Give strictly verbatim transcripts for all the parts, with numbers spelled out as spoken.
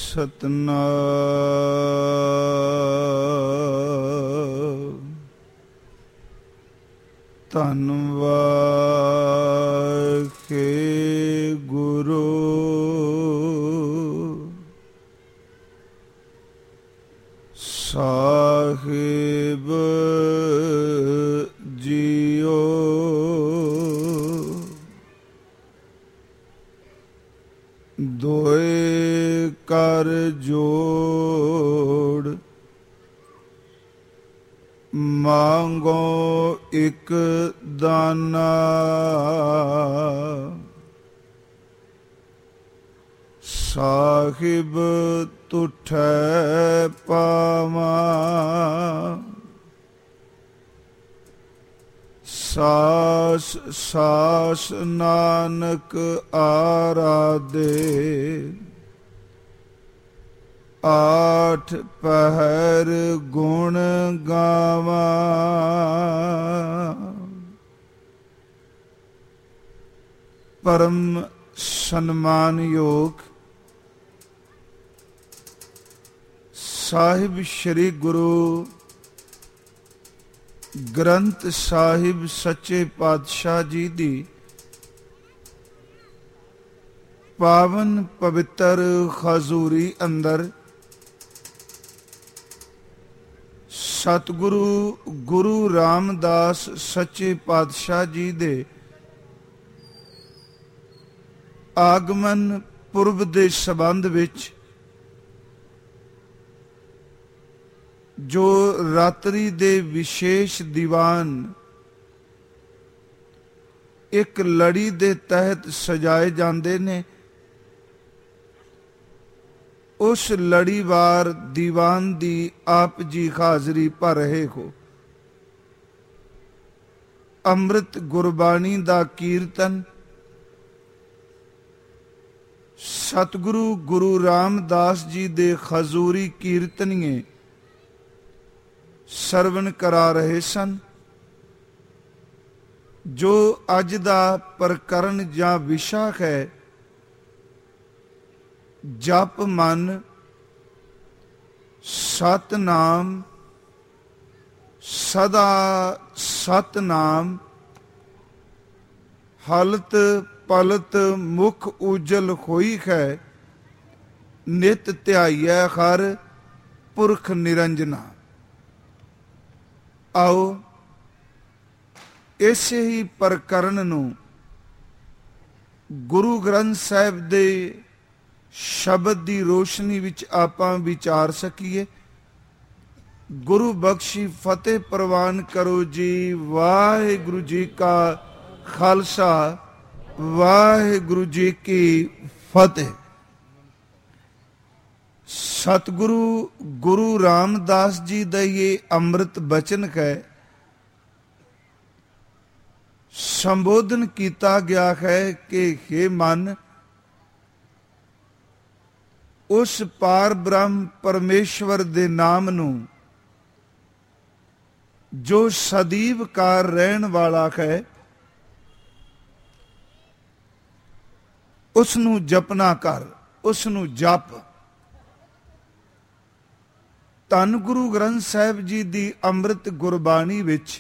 ਸਤਨਾਮ ਧੰਨ ਵਾਹਿਗੁਰੂ ਸਾਹਿਬ ਜੀਓ। ਦੋਏ ਕਰ ਜੋੜ ਮੰਗੋ ਇੱਕ ਦਾਨਾ, ਸਾਹਿਬ ਤੁਠੈ ਪਾਵਾਂ। ਸਾਸ ਸਾਸ ਨਾਨਕ ਆਰਾਧੇ, ਆਠ ਪਹਿਰ ਗੁਣ ਗਾਵਾਂ। ਪਰਮ ਸਨਮਾਨਯੋਗ ਸਾਹਿਬ ਸ਼੍ਰੀ ਗੁਰੂ ਗ੍ਰੰਥ ਸਾਹਿਬ ਸੱਚੇ ਪਾਤਸ਼ਾਹ ਜੀ ਦੀ ਪਾਵਨ ਪਵਿੱਤਰ ਹਜ਼ੂਰੀ ਅੰਦਰ ਸਤਿਗੁਰੂ ਗੁਰੂ ਰਾਮਦਾਸ ਸੱਚੇ ਪਾਤਸ਼ਾਹ ਜੀ ਦੇ ਆਗਮਨ ਪੁਰਬ ਦੇ ਸੰਬੰਧ ਵਿੱਚ ਜੋ ਰਾਤਰੀ ਦੇ ਵਿਸ਼ੇਸ਼ ਦੀਵਾਨ ਇੱਕ ਲੜੀ ਦੇ ਤਹਿਤ ਸਜਾਏ ਜਾਂਦੇ ਨੇ, ਉਸ ਲੜੀਵਾਰ ਦੀਵਾਨ ਦੀ ਆਪ ਜੀ ਹਾਜ਼ਰੀ ਭਰ ਰਹੇ ਹੋ। ਅੰਮ੍ਰਿਤ ਗੁਰਬਾਣੀ ਦਾ ਕੀਰਤਨ ਸਤਿਗੁਰੂ ਗੁਰੂ ਰਾਮਦਾਸ ਜੀ ਦੇ ਹਜ਼ੂਰੀ ਕੀਰਤਨੀਏ ਸਰਵਣ ਕਰਾ ਰਹੇ ਸਨ। ਜੋ ਅੱਜ ਦਾ ਪ੍ਰਕਰਨ ਜਾਂ ਵਿਸ਼ਾ ਹੈ, ਜਪ ਮਨ ਸਤਨਾਮ ਸਦਾ ਸਤਨਾਮ, ਹਲਤ ਪਲਤ ਮੁਖ ਉਜਲ ਹੋਈ ਹੈ, ਨਿਤ ਧਿਆਈਐ ਹਰ ਪੁਰਖ ਨਿਰੰਜਨਾ। ਆਓ ਇਸੇ ਹੀ ਪ੍ਰਕਰਨ ਨੂੰ ਗੁਰੂ ਗ੍ਰੰਥ ਸਾਹਿਬ ਦੇ ਸ਼ਬਦ ਦੀ ਰੋਸ਼ਨੀ ਵਿੱਚ ਆਪਾਂ ਵਿਚਾਰ ਸਕੀਏ। ਗੁਰੂ ਬਖਸ਼ੀ ਫਤਿਹ ਪ੍ਰਵਾਨ ਕਰੋ ਜੀ। ਵਾਹਿਗੁਰੂ ਜੀ ਕਾ ਖਾਲਸਾ, ਵਾਹਿਗੁਰੂ ਜੀ ਕੀ ਫਤਿਹ। ਸਤਿਗੁਰੂ ਗੁਰੂ ਰਾਮਦਾਸ ਜੀ ਦਾ ਇਹ ਅੰਮ੍ਰਿਤ ਬਚਨ ਹੈ। ਸੰਬੋਧਨ ਕੀਤਾ ਗਿਆ ਹੈ ਕਿ ਹੇ ਮਨ, ਉਸ ਪਾਰ ਬ੍ਰਹਮ ਪਰਮੇਸ਼ਵਰ ਦੇ ਨਾਮ ਨੂੰ ਜੋ ਸਦੀਵ ਕਾਰ ਰਹਿਣ ਵਾਲਾ ਹੈ, ਉਸ ਨੂੰ ਜਪਨਾ ਕਰ, ਉਸ ਨੂੰ ਜਪ। ਧੰਨ ਗੁਰੂ ਗ੍ਰੰਥ ਸਾਹਿਬ ਜੀ ਦੀ ਅੰਮ੍ਰਿਤ ਗੁਰਬਾਣੀ ਵਿੱਚ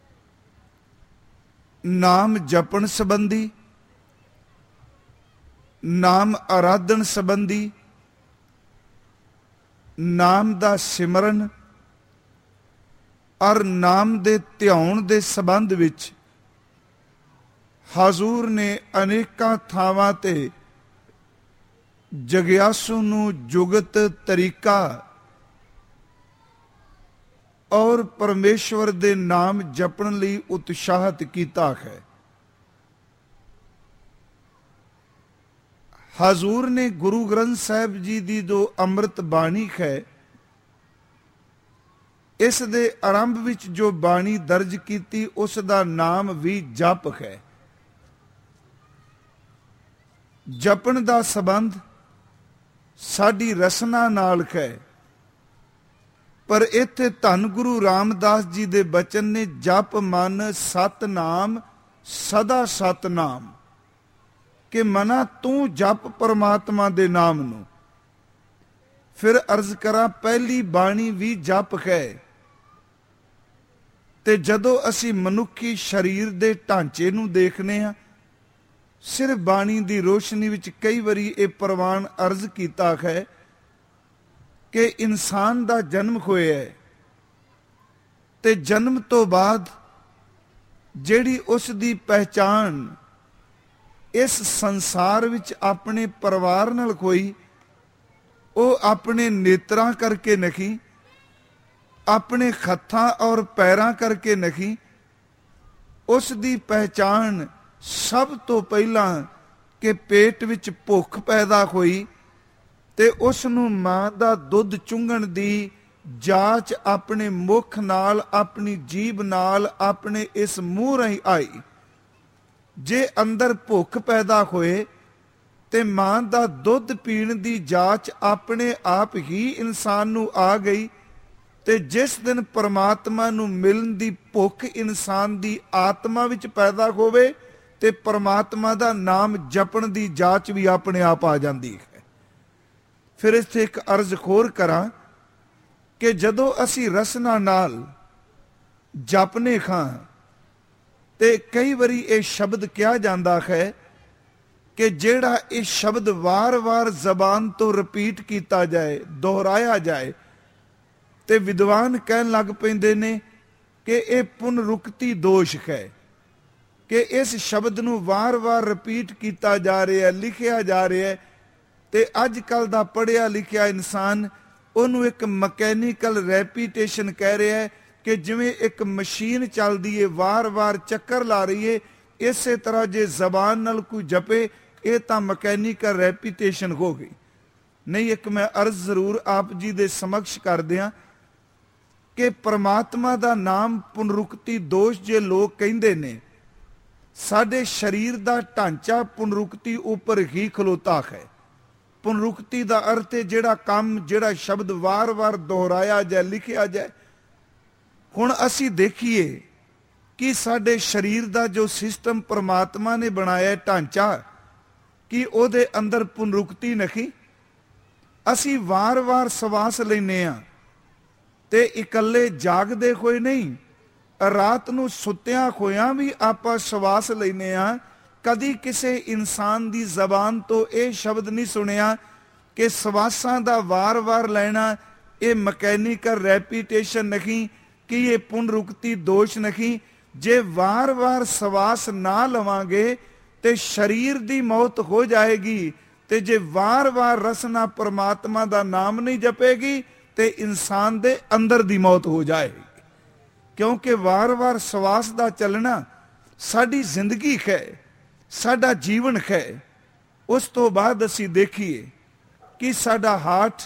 ਨਾਮ ਜਪਣ ਸੰਬੰਧੀ, ਨਾਮ ਆਰਾਧਨ ਸੰਬੰਧੀ, ਨਾਮ ਦਾ ਸਿਮਰਨ ਔਰ ਨਾਮ ਦੇ ਧਿਆਉਣ ਦੇ ਸੰਬੰਧ ਵਿੱਚ ਹਜ਼ੂਰ ਨੇ ਅਨੇਕਾਂ ਥਾਵਾਂ ਤੇ ਜਗਿਆਸੂ ਨੂੰ ਜੁਗਤ ਤਰੀਕਾ ਔਰ ਪਰਮੇਸ਼ਵਰ ਦੇ ਨਾਮ ਜਪਣ ਲਈ ਉਤਸ਼ਾਹਿਤ ਕੀਤਾ ਹੈ। ਹਜ਼ੂਰ ਨੇ ਗੁਰੂ ਗ੍ਰੰਥ ਸਾਹਿਬ ਜੀ ਦੀ ਜੋ ਅੰਮ੍ਰਿਤ ਬਾਣੀ ਹੈ, ਇਸ ਦੇ ਆਰੰਭ ਵਿੱਚ ਜੋ ਬਾਣੀ ਦਰਜ ਕੀਤੀ, ਉਸ ਦਾ ਨਾਮ ਵੀ ਜਪ ਹੈ। ਜਪਣ ਦਾ ਸੰਬੰਧ ਸਾਡੀ ਰਸਨਾ ਨਾਲ ਹੈ, ਪਰ ਇੱਥੇ ਧੰਨ ਗੁਰੂ ਰਾਮਦਾਸ ਜੀ ਦੇ ਬਚਨ ਨੇ ਜਪ ਮਨ ਸਤਨਾਮ ਸਦਾ ਸਤਨਾਮ, ਕਿ ਮਨਾ ਤੂੰ ਜਪ ਪਰਮਾਤਮਾ ਦੇ ਨਾਮ ਨੂੰ। ਫਿਰ ਅਰਜ਼ ਕਰਾਂ, ਪਹਿਲੀ ਬਾਣੀ ਵੀ ਜਪ ਹੈ। ਤੇ ਜਦੋਂ ਅਸੀਂ ਮਨੁੱਖੀ ਸਰੀਰ ਦੇ ਢਾਂਚੇ ਨੂੰ ਦੇਖਦੇ ਹਾਂ, ਸਿਰਫ ਬਾਣੀ ਦੀ ਰੋਸ਼ਨੀ ਵਿੱਚ ਕਈ ਵਾਰੀ ਇਹ ਪ੍ਰਵਾਨ ਅਰਜ਼ ਕੀਤਾ ਹੈ ਕਿ ਇਨਸਾਨ ਦਾ ਜਨਮ ਹੋਇਆ ਹੈ ਤੇ ਜਨਮ ਤੋਂ ਬਾਅਦ ਜਿਹੜੀ ਉਸ ਦੀ ਪਹਿਚਾਣ ਇਸ ਸੰਸਾਰ ਵਿੱਚ ਆਪਣੇ ਪਰਿਵਾਰ ਨਾਲ ਹੋਈ, ਉਹ ਆਪਣੇ ਨੇਤਰਾਂ ਕਰਕੇ ਨਹੀਂ, ਆਪਣੇ ਹੱਥਾਂ ਔਰ ਪੈਰਾਂ ਕਰਕੇ ਨਹੀਂ। ਉਸ ਦੀ ਪਹਿਚਾਣ ਸਭ ਤੋਂ ਪਹਿਲਾਂ ਕਿ ਪੇਟ ਵਿੱਚ ਭੁੱਖ ਪੈਦਾ ਹੋਈ ਤੇ ਉਸ ਨੂੰ ਮਾਂ ਦਾ ਦੁੱਧ ਚੁੰਘਣ ਦੀ ਜਾਂਚ ਆਪਣੇ ਮੁਖ ਨਾਲ, ਆਪਣੀ ਜੀਭ ਨਾਲ, ਆਪਣੇ ਇਸ ਮੂੰਹ ਰਾਹੀਂ ਆਈ। ਜੇ ਅੰਦਰ ਭੁੱਖ ਪੈਦਾ ਹੋਏ ਤੇ ਮਾਂ ਦਾ ਦੁੱਧ ਪੀਣ ਦੀ ਜਾਂਚ ਆਪਣੇ ਆਪ ਹੀ ਇਨਸਾਨ ਨੂੰ ਆ ਗਈ, ਤੇ ਜਿਸ ਦਿਨ ਪਰਮਾਤਮਾ ਨੂੰ ਮਿਲਣ ਦੀ ਭੁੱਖ ਇਨਸਾਨ ਦੀ ਆਤਮਾ ਵਿੱਚ ਪੈਦਾ ਹੋਵੇ ਤੇ ਪਰਮਾਤਮਾ ਦਾ ਨਾਮ ਜਪਣ ਦੀ ਜਾਂਚ ਵੀ ਆਪਣੇ ਆਪ ਆ ਜਾਂਦੀ ਹੈ। ਫਿਰ ਇੱਥੇ ਇੱਕ ਅਰਜ਼ ਹੋਰ ਕਰਾਂ ਕਿ ਜਦੋਂ ਅਸੀਂ ਰਸਨਾ ਨਾਲ ਜਪਨੇ ਖਾਂ ਤੇ ਕਈ ਵਾਰੀ ਇਹ ਸ਼ਬਦ ਕਿਹਾ ਜਾਂਦਾ ਹੈ ਕਿ ਜਿਹੜਾ ਇਹ ਸ਼ਬਦ ਵਾਰ-ਵਾਰ ਜ਼ਬਾਨ ਤੋਂ ਰਿਪੀਟ ਕੀਤਾ ਜਾਏ, ਦੁਹਰਾਇਆ ਜਾਏ, ਤੇ ਵਿਦਵਾਨ ਕਹਿਣ ਲੱਗ ਪੈਂਦੇ ਨੇ ਕਿ ਇਹ ਪੁਨਰੁਕਤੀ ਦੋਸ਼ ਹੈ, ਕਿ ਇਸ ਸ਼ਬਦ ਨੂੰ ਵਾਰ-ਵਾਰ ਰਿਪੀਟ ਕੀਤਾ ਜਾ ਰਿਹਾ, ਲਿਖਿਆ ਜਾ ਰਿਹਾ, ਤੇ ਅੱਜ ਕੱਲ੍ਹ ਦਾ ਪੜ੍ਹਿਆ ਲਿਖਿਆ ਇਨਸਾਨ ਉਹਨੂੰ ਇੱਕ ਮਕੈਨੀਕਲ ਰੈਪੀਟੇਸ਼ਨ ਕਹਿ ਰਿਹਾ ਹੈ ਕਿ ਜਿਵੇਂ ਇੱਕ ਮਸ਼ੀਨ ਚੱਲਦੀ ਹੈ, ਵਾਰ-ਵਾਰ ਚੱਕਰ ਲਾ ਰਹੀ ਹੈ। ਇਸੇ ਤਰ੍ਹਾਂ ਜੇ ਜ਼ਬਾਨ ਨਾਲ ਕੋਈ ਜਪੇ, ਇਹ ਤਾਂ ਮਕੈਨੀਕਲ ਰੈਪੀਟੇਸ਼ਨ ਹੋ ਗਈ। ਨਹੀਂ, ਇੱਕ ਮੈਂ ਅਰਜ਼ ਜ਼ਰੂਰ ਆਪ ਜੀ ਦੇ ਸਮਕਸ਼ ਕਰਦਿਆਂ ਕਿ ਪਰਮਾਤਮਾ ਦਾ ਨਾਮ ਪੁਨਰੁਕਤੀ ਦੋਸ਼ ਜੇ ਲੋਕ ਕਹਿੰਦੇ ਨੇ, ਸਾਡੇ ਸਰੀਰ ਦਾ ਢਾਂਚਾ ਪੁਨਰੁਕਤੀ ਉੱਪਰ ਹੀ ਖਲੋਤਾ ਹੈ। ਪੁਨਰੁਕਤੀ ਦਾ ਅਰਥ ਹੈ ਜਿਹੜਾ ਕੰਮ, ਜਿਹੜਾ ਸ਼ਬਦ ਵਾਰ-ਵਾਰ ਦੁਹਰਾਇਆ ਜਾਏ, ਲਿਖਿਆ ਜਾਏ। ਹੁਣ ਅਸੀਂ ਦੇਖੀਏ ਕਿ ਸਾਡੇ ਸਰੀਰ ਦਾ ਜੋ ਸਿਸਟਮ ਪਰਮਾਤਮਾ ਨੇ ਬਣਾਇਆ ਢਾਂਚਾ, ਕਿ ਉਹਦੇ ਅੰਦਰ ਪੁਨਰੁਕਤੀ ਨਹੀਂ। ਅਸੀਂ ਵਾਰ-ਵਾਰ ਸਵਾਸ ਲੈਂਦੇ ਹਾਂ ਤੇ ਇਕੱਲੇ ਜਾਗਦੇ ਹੋਏ ਨਹੀਂ, ਰਾਤ ਨੂੰ ਸੁੱਤਿਆਂ ਹੋਇਆਂ ਵੀ ਆਪਾਂ ਸਵਾਸ ਲੈਂਦੇ ਹਾਂ। ਕਦੀ ਕਿਸੇ ਇਨਸਾਨ ਦੀ ਜ਼ਬਾਨ ਤੋਂ ਇਹ ਸ਼ਬਦ ਨਹੀਂ ਸੁਣਿਆ ਕਿ ਸਵਾਸਾਂ ਦਾ ਵਾਰ-ਵਾਰ ਲੈਣਾ ਇਹ ਮਕੈਨੀਕਲ ਰੈਪੀਟੇਸ਼ਨ ਨਹੀਂ, ਕਿ ਇਹ ਪੁਨਰੁਕਤੀ ਦੋਸ਼ ਨਹੀਂ। ਜੇ ਵਾਰ-ਵਾਰ ਸਵਾਸ ਨਾ ਲਵਾਂਗੇ ਤੇ ਸਰੀਰ ਦੀ ਮੌਤ ਹੋ ਜਾਏਗੀ, ਤੇ ਜੇ ਵਾਰ-ਵਾਰ ਰਸਨਾ ਪਰਮਾਤਮਾ ਦਾ ਨਾਮ ਨਹੀਂ ਜਪੇਗੀ ਤੇ ਇਨਸਾਨ ਦੇ ਅੰਦਰ ਦੀ ਮੌਤ ਹੋ ਜਾਏਗੀ। ਕਿਉਂਕਿ ਵਾਰ-ਵਾਰ ਸਵਾਸ ਦਾ ਚੱਲਣਾ ਸਾਡੀ ਜ਼ਿੰਦਗੀ ਹੈ, ਸਾਡਾ ਜੀਵਨ ਹੈ। ਉਸ ਤੋਂ ਬਾਅਦ ਅਸੀਂ ਦੇਖੀਏ ਕਿ ਸਾਡਾ ਹਾਰਟ,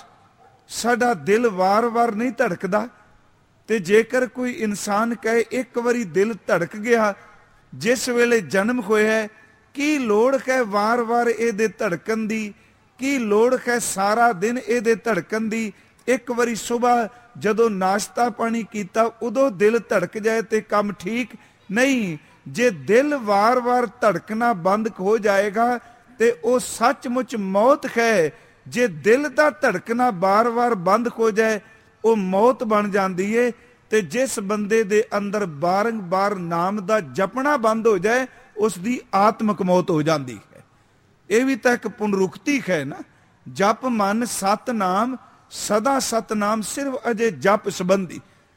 ਸਾਡਾ ਦਿਲ ਵਾਰ-ਵਾਰ ਨਹੀਂ ਧੜਕਦਾ। ਤੇ ਜੇਕਰ ਕੋਈ ਇਨਸਾਨ ਕਹੇ ਇੱਕ ਵਾਰੀ ਦਿਲ ਧੜਕ ਗਿਆ, ਜਿਸ ਵੇਲੇ ਜਨਮ ਹੋਇਆ, ਕੀ ਲੋੜ ਹੈ ਵਾਰ-ਵਾਰ ਇਹਦੇ ਧੜਕਣ ਦੀ? ਕੀ ਲੋੜ ਹੈ ਸਾਰਾ ਦਿਨ ਇਹਦੇ ਧੜਕਣ ਦੀ? ਇੱਕ ਵਾਰੀ ਸੁਬਾਹ ਜਦੋਂ ਨਾਸ਼ਤਾ ਪਾਣੀ ਕੀਤਾ ਉਦੋਂ ਦਿਲ ਧੜਕ ਜਾਏ ਤੇ ਕੰਮ ਠੀਕ ਨਹੀਂ। ਜੇ ਦਿਲ ਵਾਰ-ਵਾਰ ਧੜਕਣਾ ਬੰਦ ਹੋ ਜਾਏਗਾ ਤੇ ਉਹ ਸੱਚਮੁੱਚ ਮੌਤ ਹੈ। ਜੇ ਦਿਲ ਦਾ ਧੜਕਣਾ ਬਾਰ-ਬਾਰ ਬੰਦ ਹੋ ਜਾਏ, ਉਹ ਮੌਤ ਬਣ ਜਾਂਦੀ ਏ। ਤੇ ਜਿਸ ਬੰਦੇ ਦੇ ਅੰਦਰ ਬਾਰੰਬਾਰ ਨਾਮ ਦਾ ਜਪਣਾ ਬੰਦ ਹੋ ਜਾਏ, ਉਸ ਦੀ ਆਤਮਿਕ ਮੌਤ ਹੋ ਜਾਂਦੀ ਹੈ। ਇਹ ਵੀ ਤਾਂ ਇੱਕ ਪੁਨਰੁਕਤੀ ਹੈ ਨਾ। ਜਪ ਮਨ ਸਤਨਾਮ ਸਦਾ ਸਤਨਾਮ, ਸਿਰਫ ਅਜੇ ਜਪ ਸੰਬੰਧੀ।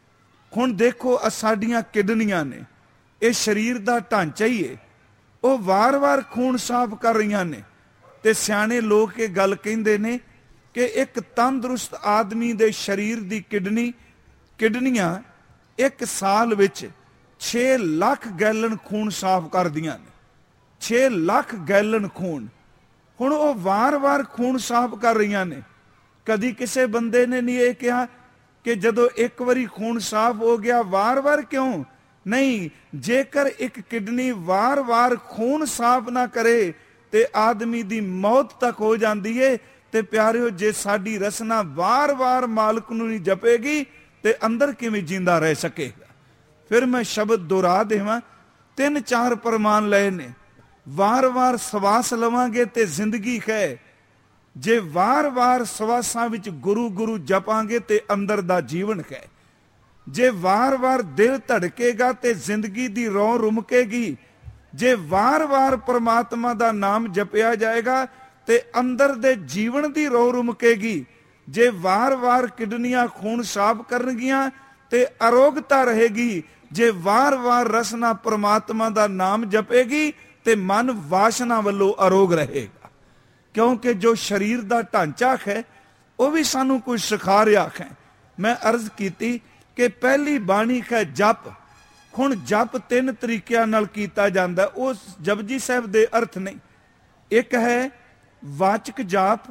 ਹੁਣ ਦੇਖੋ ਸਾਡੀਆਂ ਕਿਡਨੀਆਂ ਨੇ, ਇਹ ਸਰੀਰ ਦਾ ਢਾਂਚਾ ਹੀ ਹੈ, ਉਹ ਵਾਰ-ਵਾਰ ਖੂਨ ਸਾਫ਼ ਕਰ ਰਹੀਆਂ ਨੇ। ਤੇ ਸਿਆਣੇ ਲੋਕ ਇਹ ਗੱਲ ਕਹਿੰਦੇ ਨੇ ਕਿ ਇੱਕ ਤੰਦਰੁਸਤ ਆਦਮੀ ਦੇ ਸਰੀਰ ਦੀ ਕਿਡਨੀ ਕਿਡਨੀਆਂ ਇੱਕ ਸਾਲ ਵਿੱਚ ਛੇ ਲੱਖ ਗੈਲਨ ਖੂਨ ਸਾਫ਼ ਕਰਦੀਆਂ ਨੇ। ਛੇ ਲੱਖ ਗੈਲਨ ਖੂਨ। ਹੁਣ ਉਹ ਵਾਰ-ਵਾਰ ਖੂਨ ਸਾਫ਼ ਕਰ ਰਹੀਆਂ ਨੇ। ਕਦੀ ਕਿਸੇ ਬੰਦੇ ਨੇ ਨਹੀਂ ਇਹ ਕਿਹਾ ਕਿ ਜਦੋਂ ਇੱਕ ਵਾਰੀ ਖੂਨ ਸਾਫ਼ ਹੋ ਗਿਆ ਵਾਰ-ਵਾਰ ਕਿਉਂ? ਨਹੀਂ, ਜੇਕਰ ਇੱਕ ਕਿਡਨੀ ਵਾਰ-ਵਾਰ ਖੂਨ ਸਾਫ਼ ਨਾ ਕਰੇ ਤੇ ਆਦਮੀ ਦੀ ਮੌਤ ਤੱਕ ਹੋ ਜਾਂਦੀ ਏ। ਤੇ ਪਿਆਰਿਓ, ਜੇ ਸਾਡੀ ਰਸਨਾ ਵਾਰ-ਵਾਰ ਮਾਲਕ ਨੂੰ ਨਹੀਂ ਜਪੇਗੀ ਤੇ ਅੰਦਰ ਕਿਵੇਂ ਜਿੰਦਾ ਰਹਿ ਸਕੇਗਾ? ਫਿਰ ਮੈਂ ਸ਼ਬਦ ਦੁਹਰਾ ਦੇਵਾਂ, ਤਿੰਨ ਚਾਰ ਪ੍ਰਮਾਣ ਲਏ ਨੇ। ਵਾਰ-ਵਾਰ ਸਵਾਸ ਲਵਾਂਗੇ ਤੇ ਜ਼ਿੰਦਗੀ ਹੈ, ਜੇ ਵਾਰ-ਵਾਰ ਸਵਾਸਾਂ ਵਿੱਚ ਗੁਰੂ ਗੁਰੂ ਜਪਾਂਗੇ ਤੇ ਅੰਦਰ ਦਾ ਜੀਵਨ ਹੈ। ਜੇ ਵਾਰ-ਵਾਰ ਦਿਲ ਧੜਕੇਗਾ ਤੇ ਜ਼ਿੰਦਗੀ ਦੀ ਰੌਂ ਰੁਮਕੇਗੀ। ਜੇ ਵਾਰ-ਵਾਰ ਪ੍ਰਮਾਤਮਾ ਦਾ ਨਾਮ ਜਪਿਆ ਜਾਏਗਾ ਤੇ ਅੰਦਰ ਦੇ ਜੀਵਨ ਦੀ ਰੌਂ ਰੁਮਕੇਗੀ। ਜੇ ਵਾਰ-ਵਾਰ ਕਿਡਨੀਆਂ ਖੂਨ ਸਾਫ਼ ਕਰਨਗੀਆਂ ਤੇ ਅਰੋਗਤਾ ਰਹੇਗੀ। ਜੇ ਵਾਰ-ਵਾਰ ਰਸਨਾ ਪ੍ਰਮਾਤਮਾ ਦਾ ਨਾਮ ਜਪੇਗੀ ਤੇ ਮਨ ਵਾਸ਼ਨਾ ਵੱਲੋਂ ਅਰੋਗ ਰਹੇਗਾ। ਕਿਉਂਕਿ ਜੋ ਸਰੀਰ ਦਾ ਢਾਂਚਾ ਹੈ ਉਹ ਵੀ ਸਾਨੂੰ ਕੁਝ ਸਿਖਾ ਰਿਹਾ ਹੈ। ਮੈਂ ਅਰਜ਼ ਕੀਤੀ ਕਿ ਪਹਿਲੀ ਬਾਣੀ ਹੈ ਜਪ। ਹੁਣ ਜਪ ਤਿੰਨ ਤਰੀਕਿਆਂ ਨਾਲ ਕੀਤਾ ਜਾਂਦਾ। ਉਹ ਜਪਜੀ ਸਾਹਿਬ ਦੇ ਅਰਥ ਨਹੀਂ। ਇੱਕ ਹੈ ਵਾਚਕ ਜਾਪ,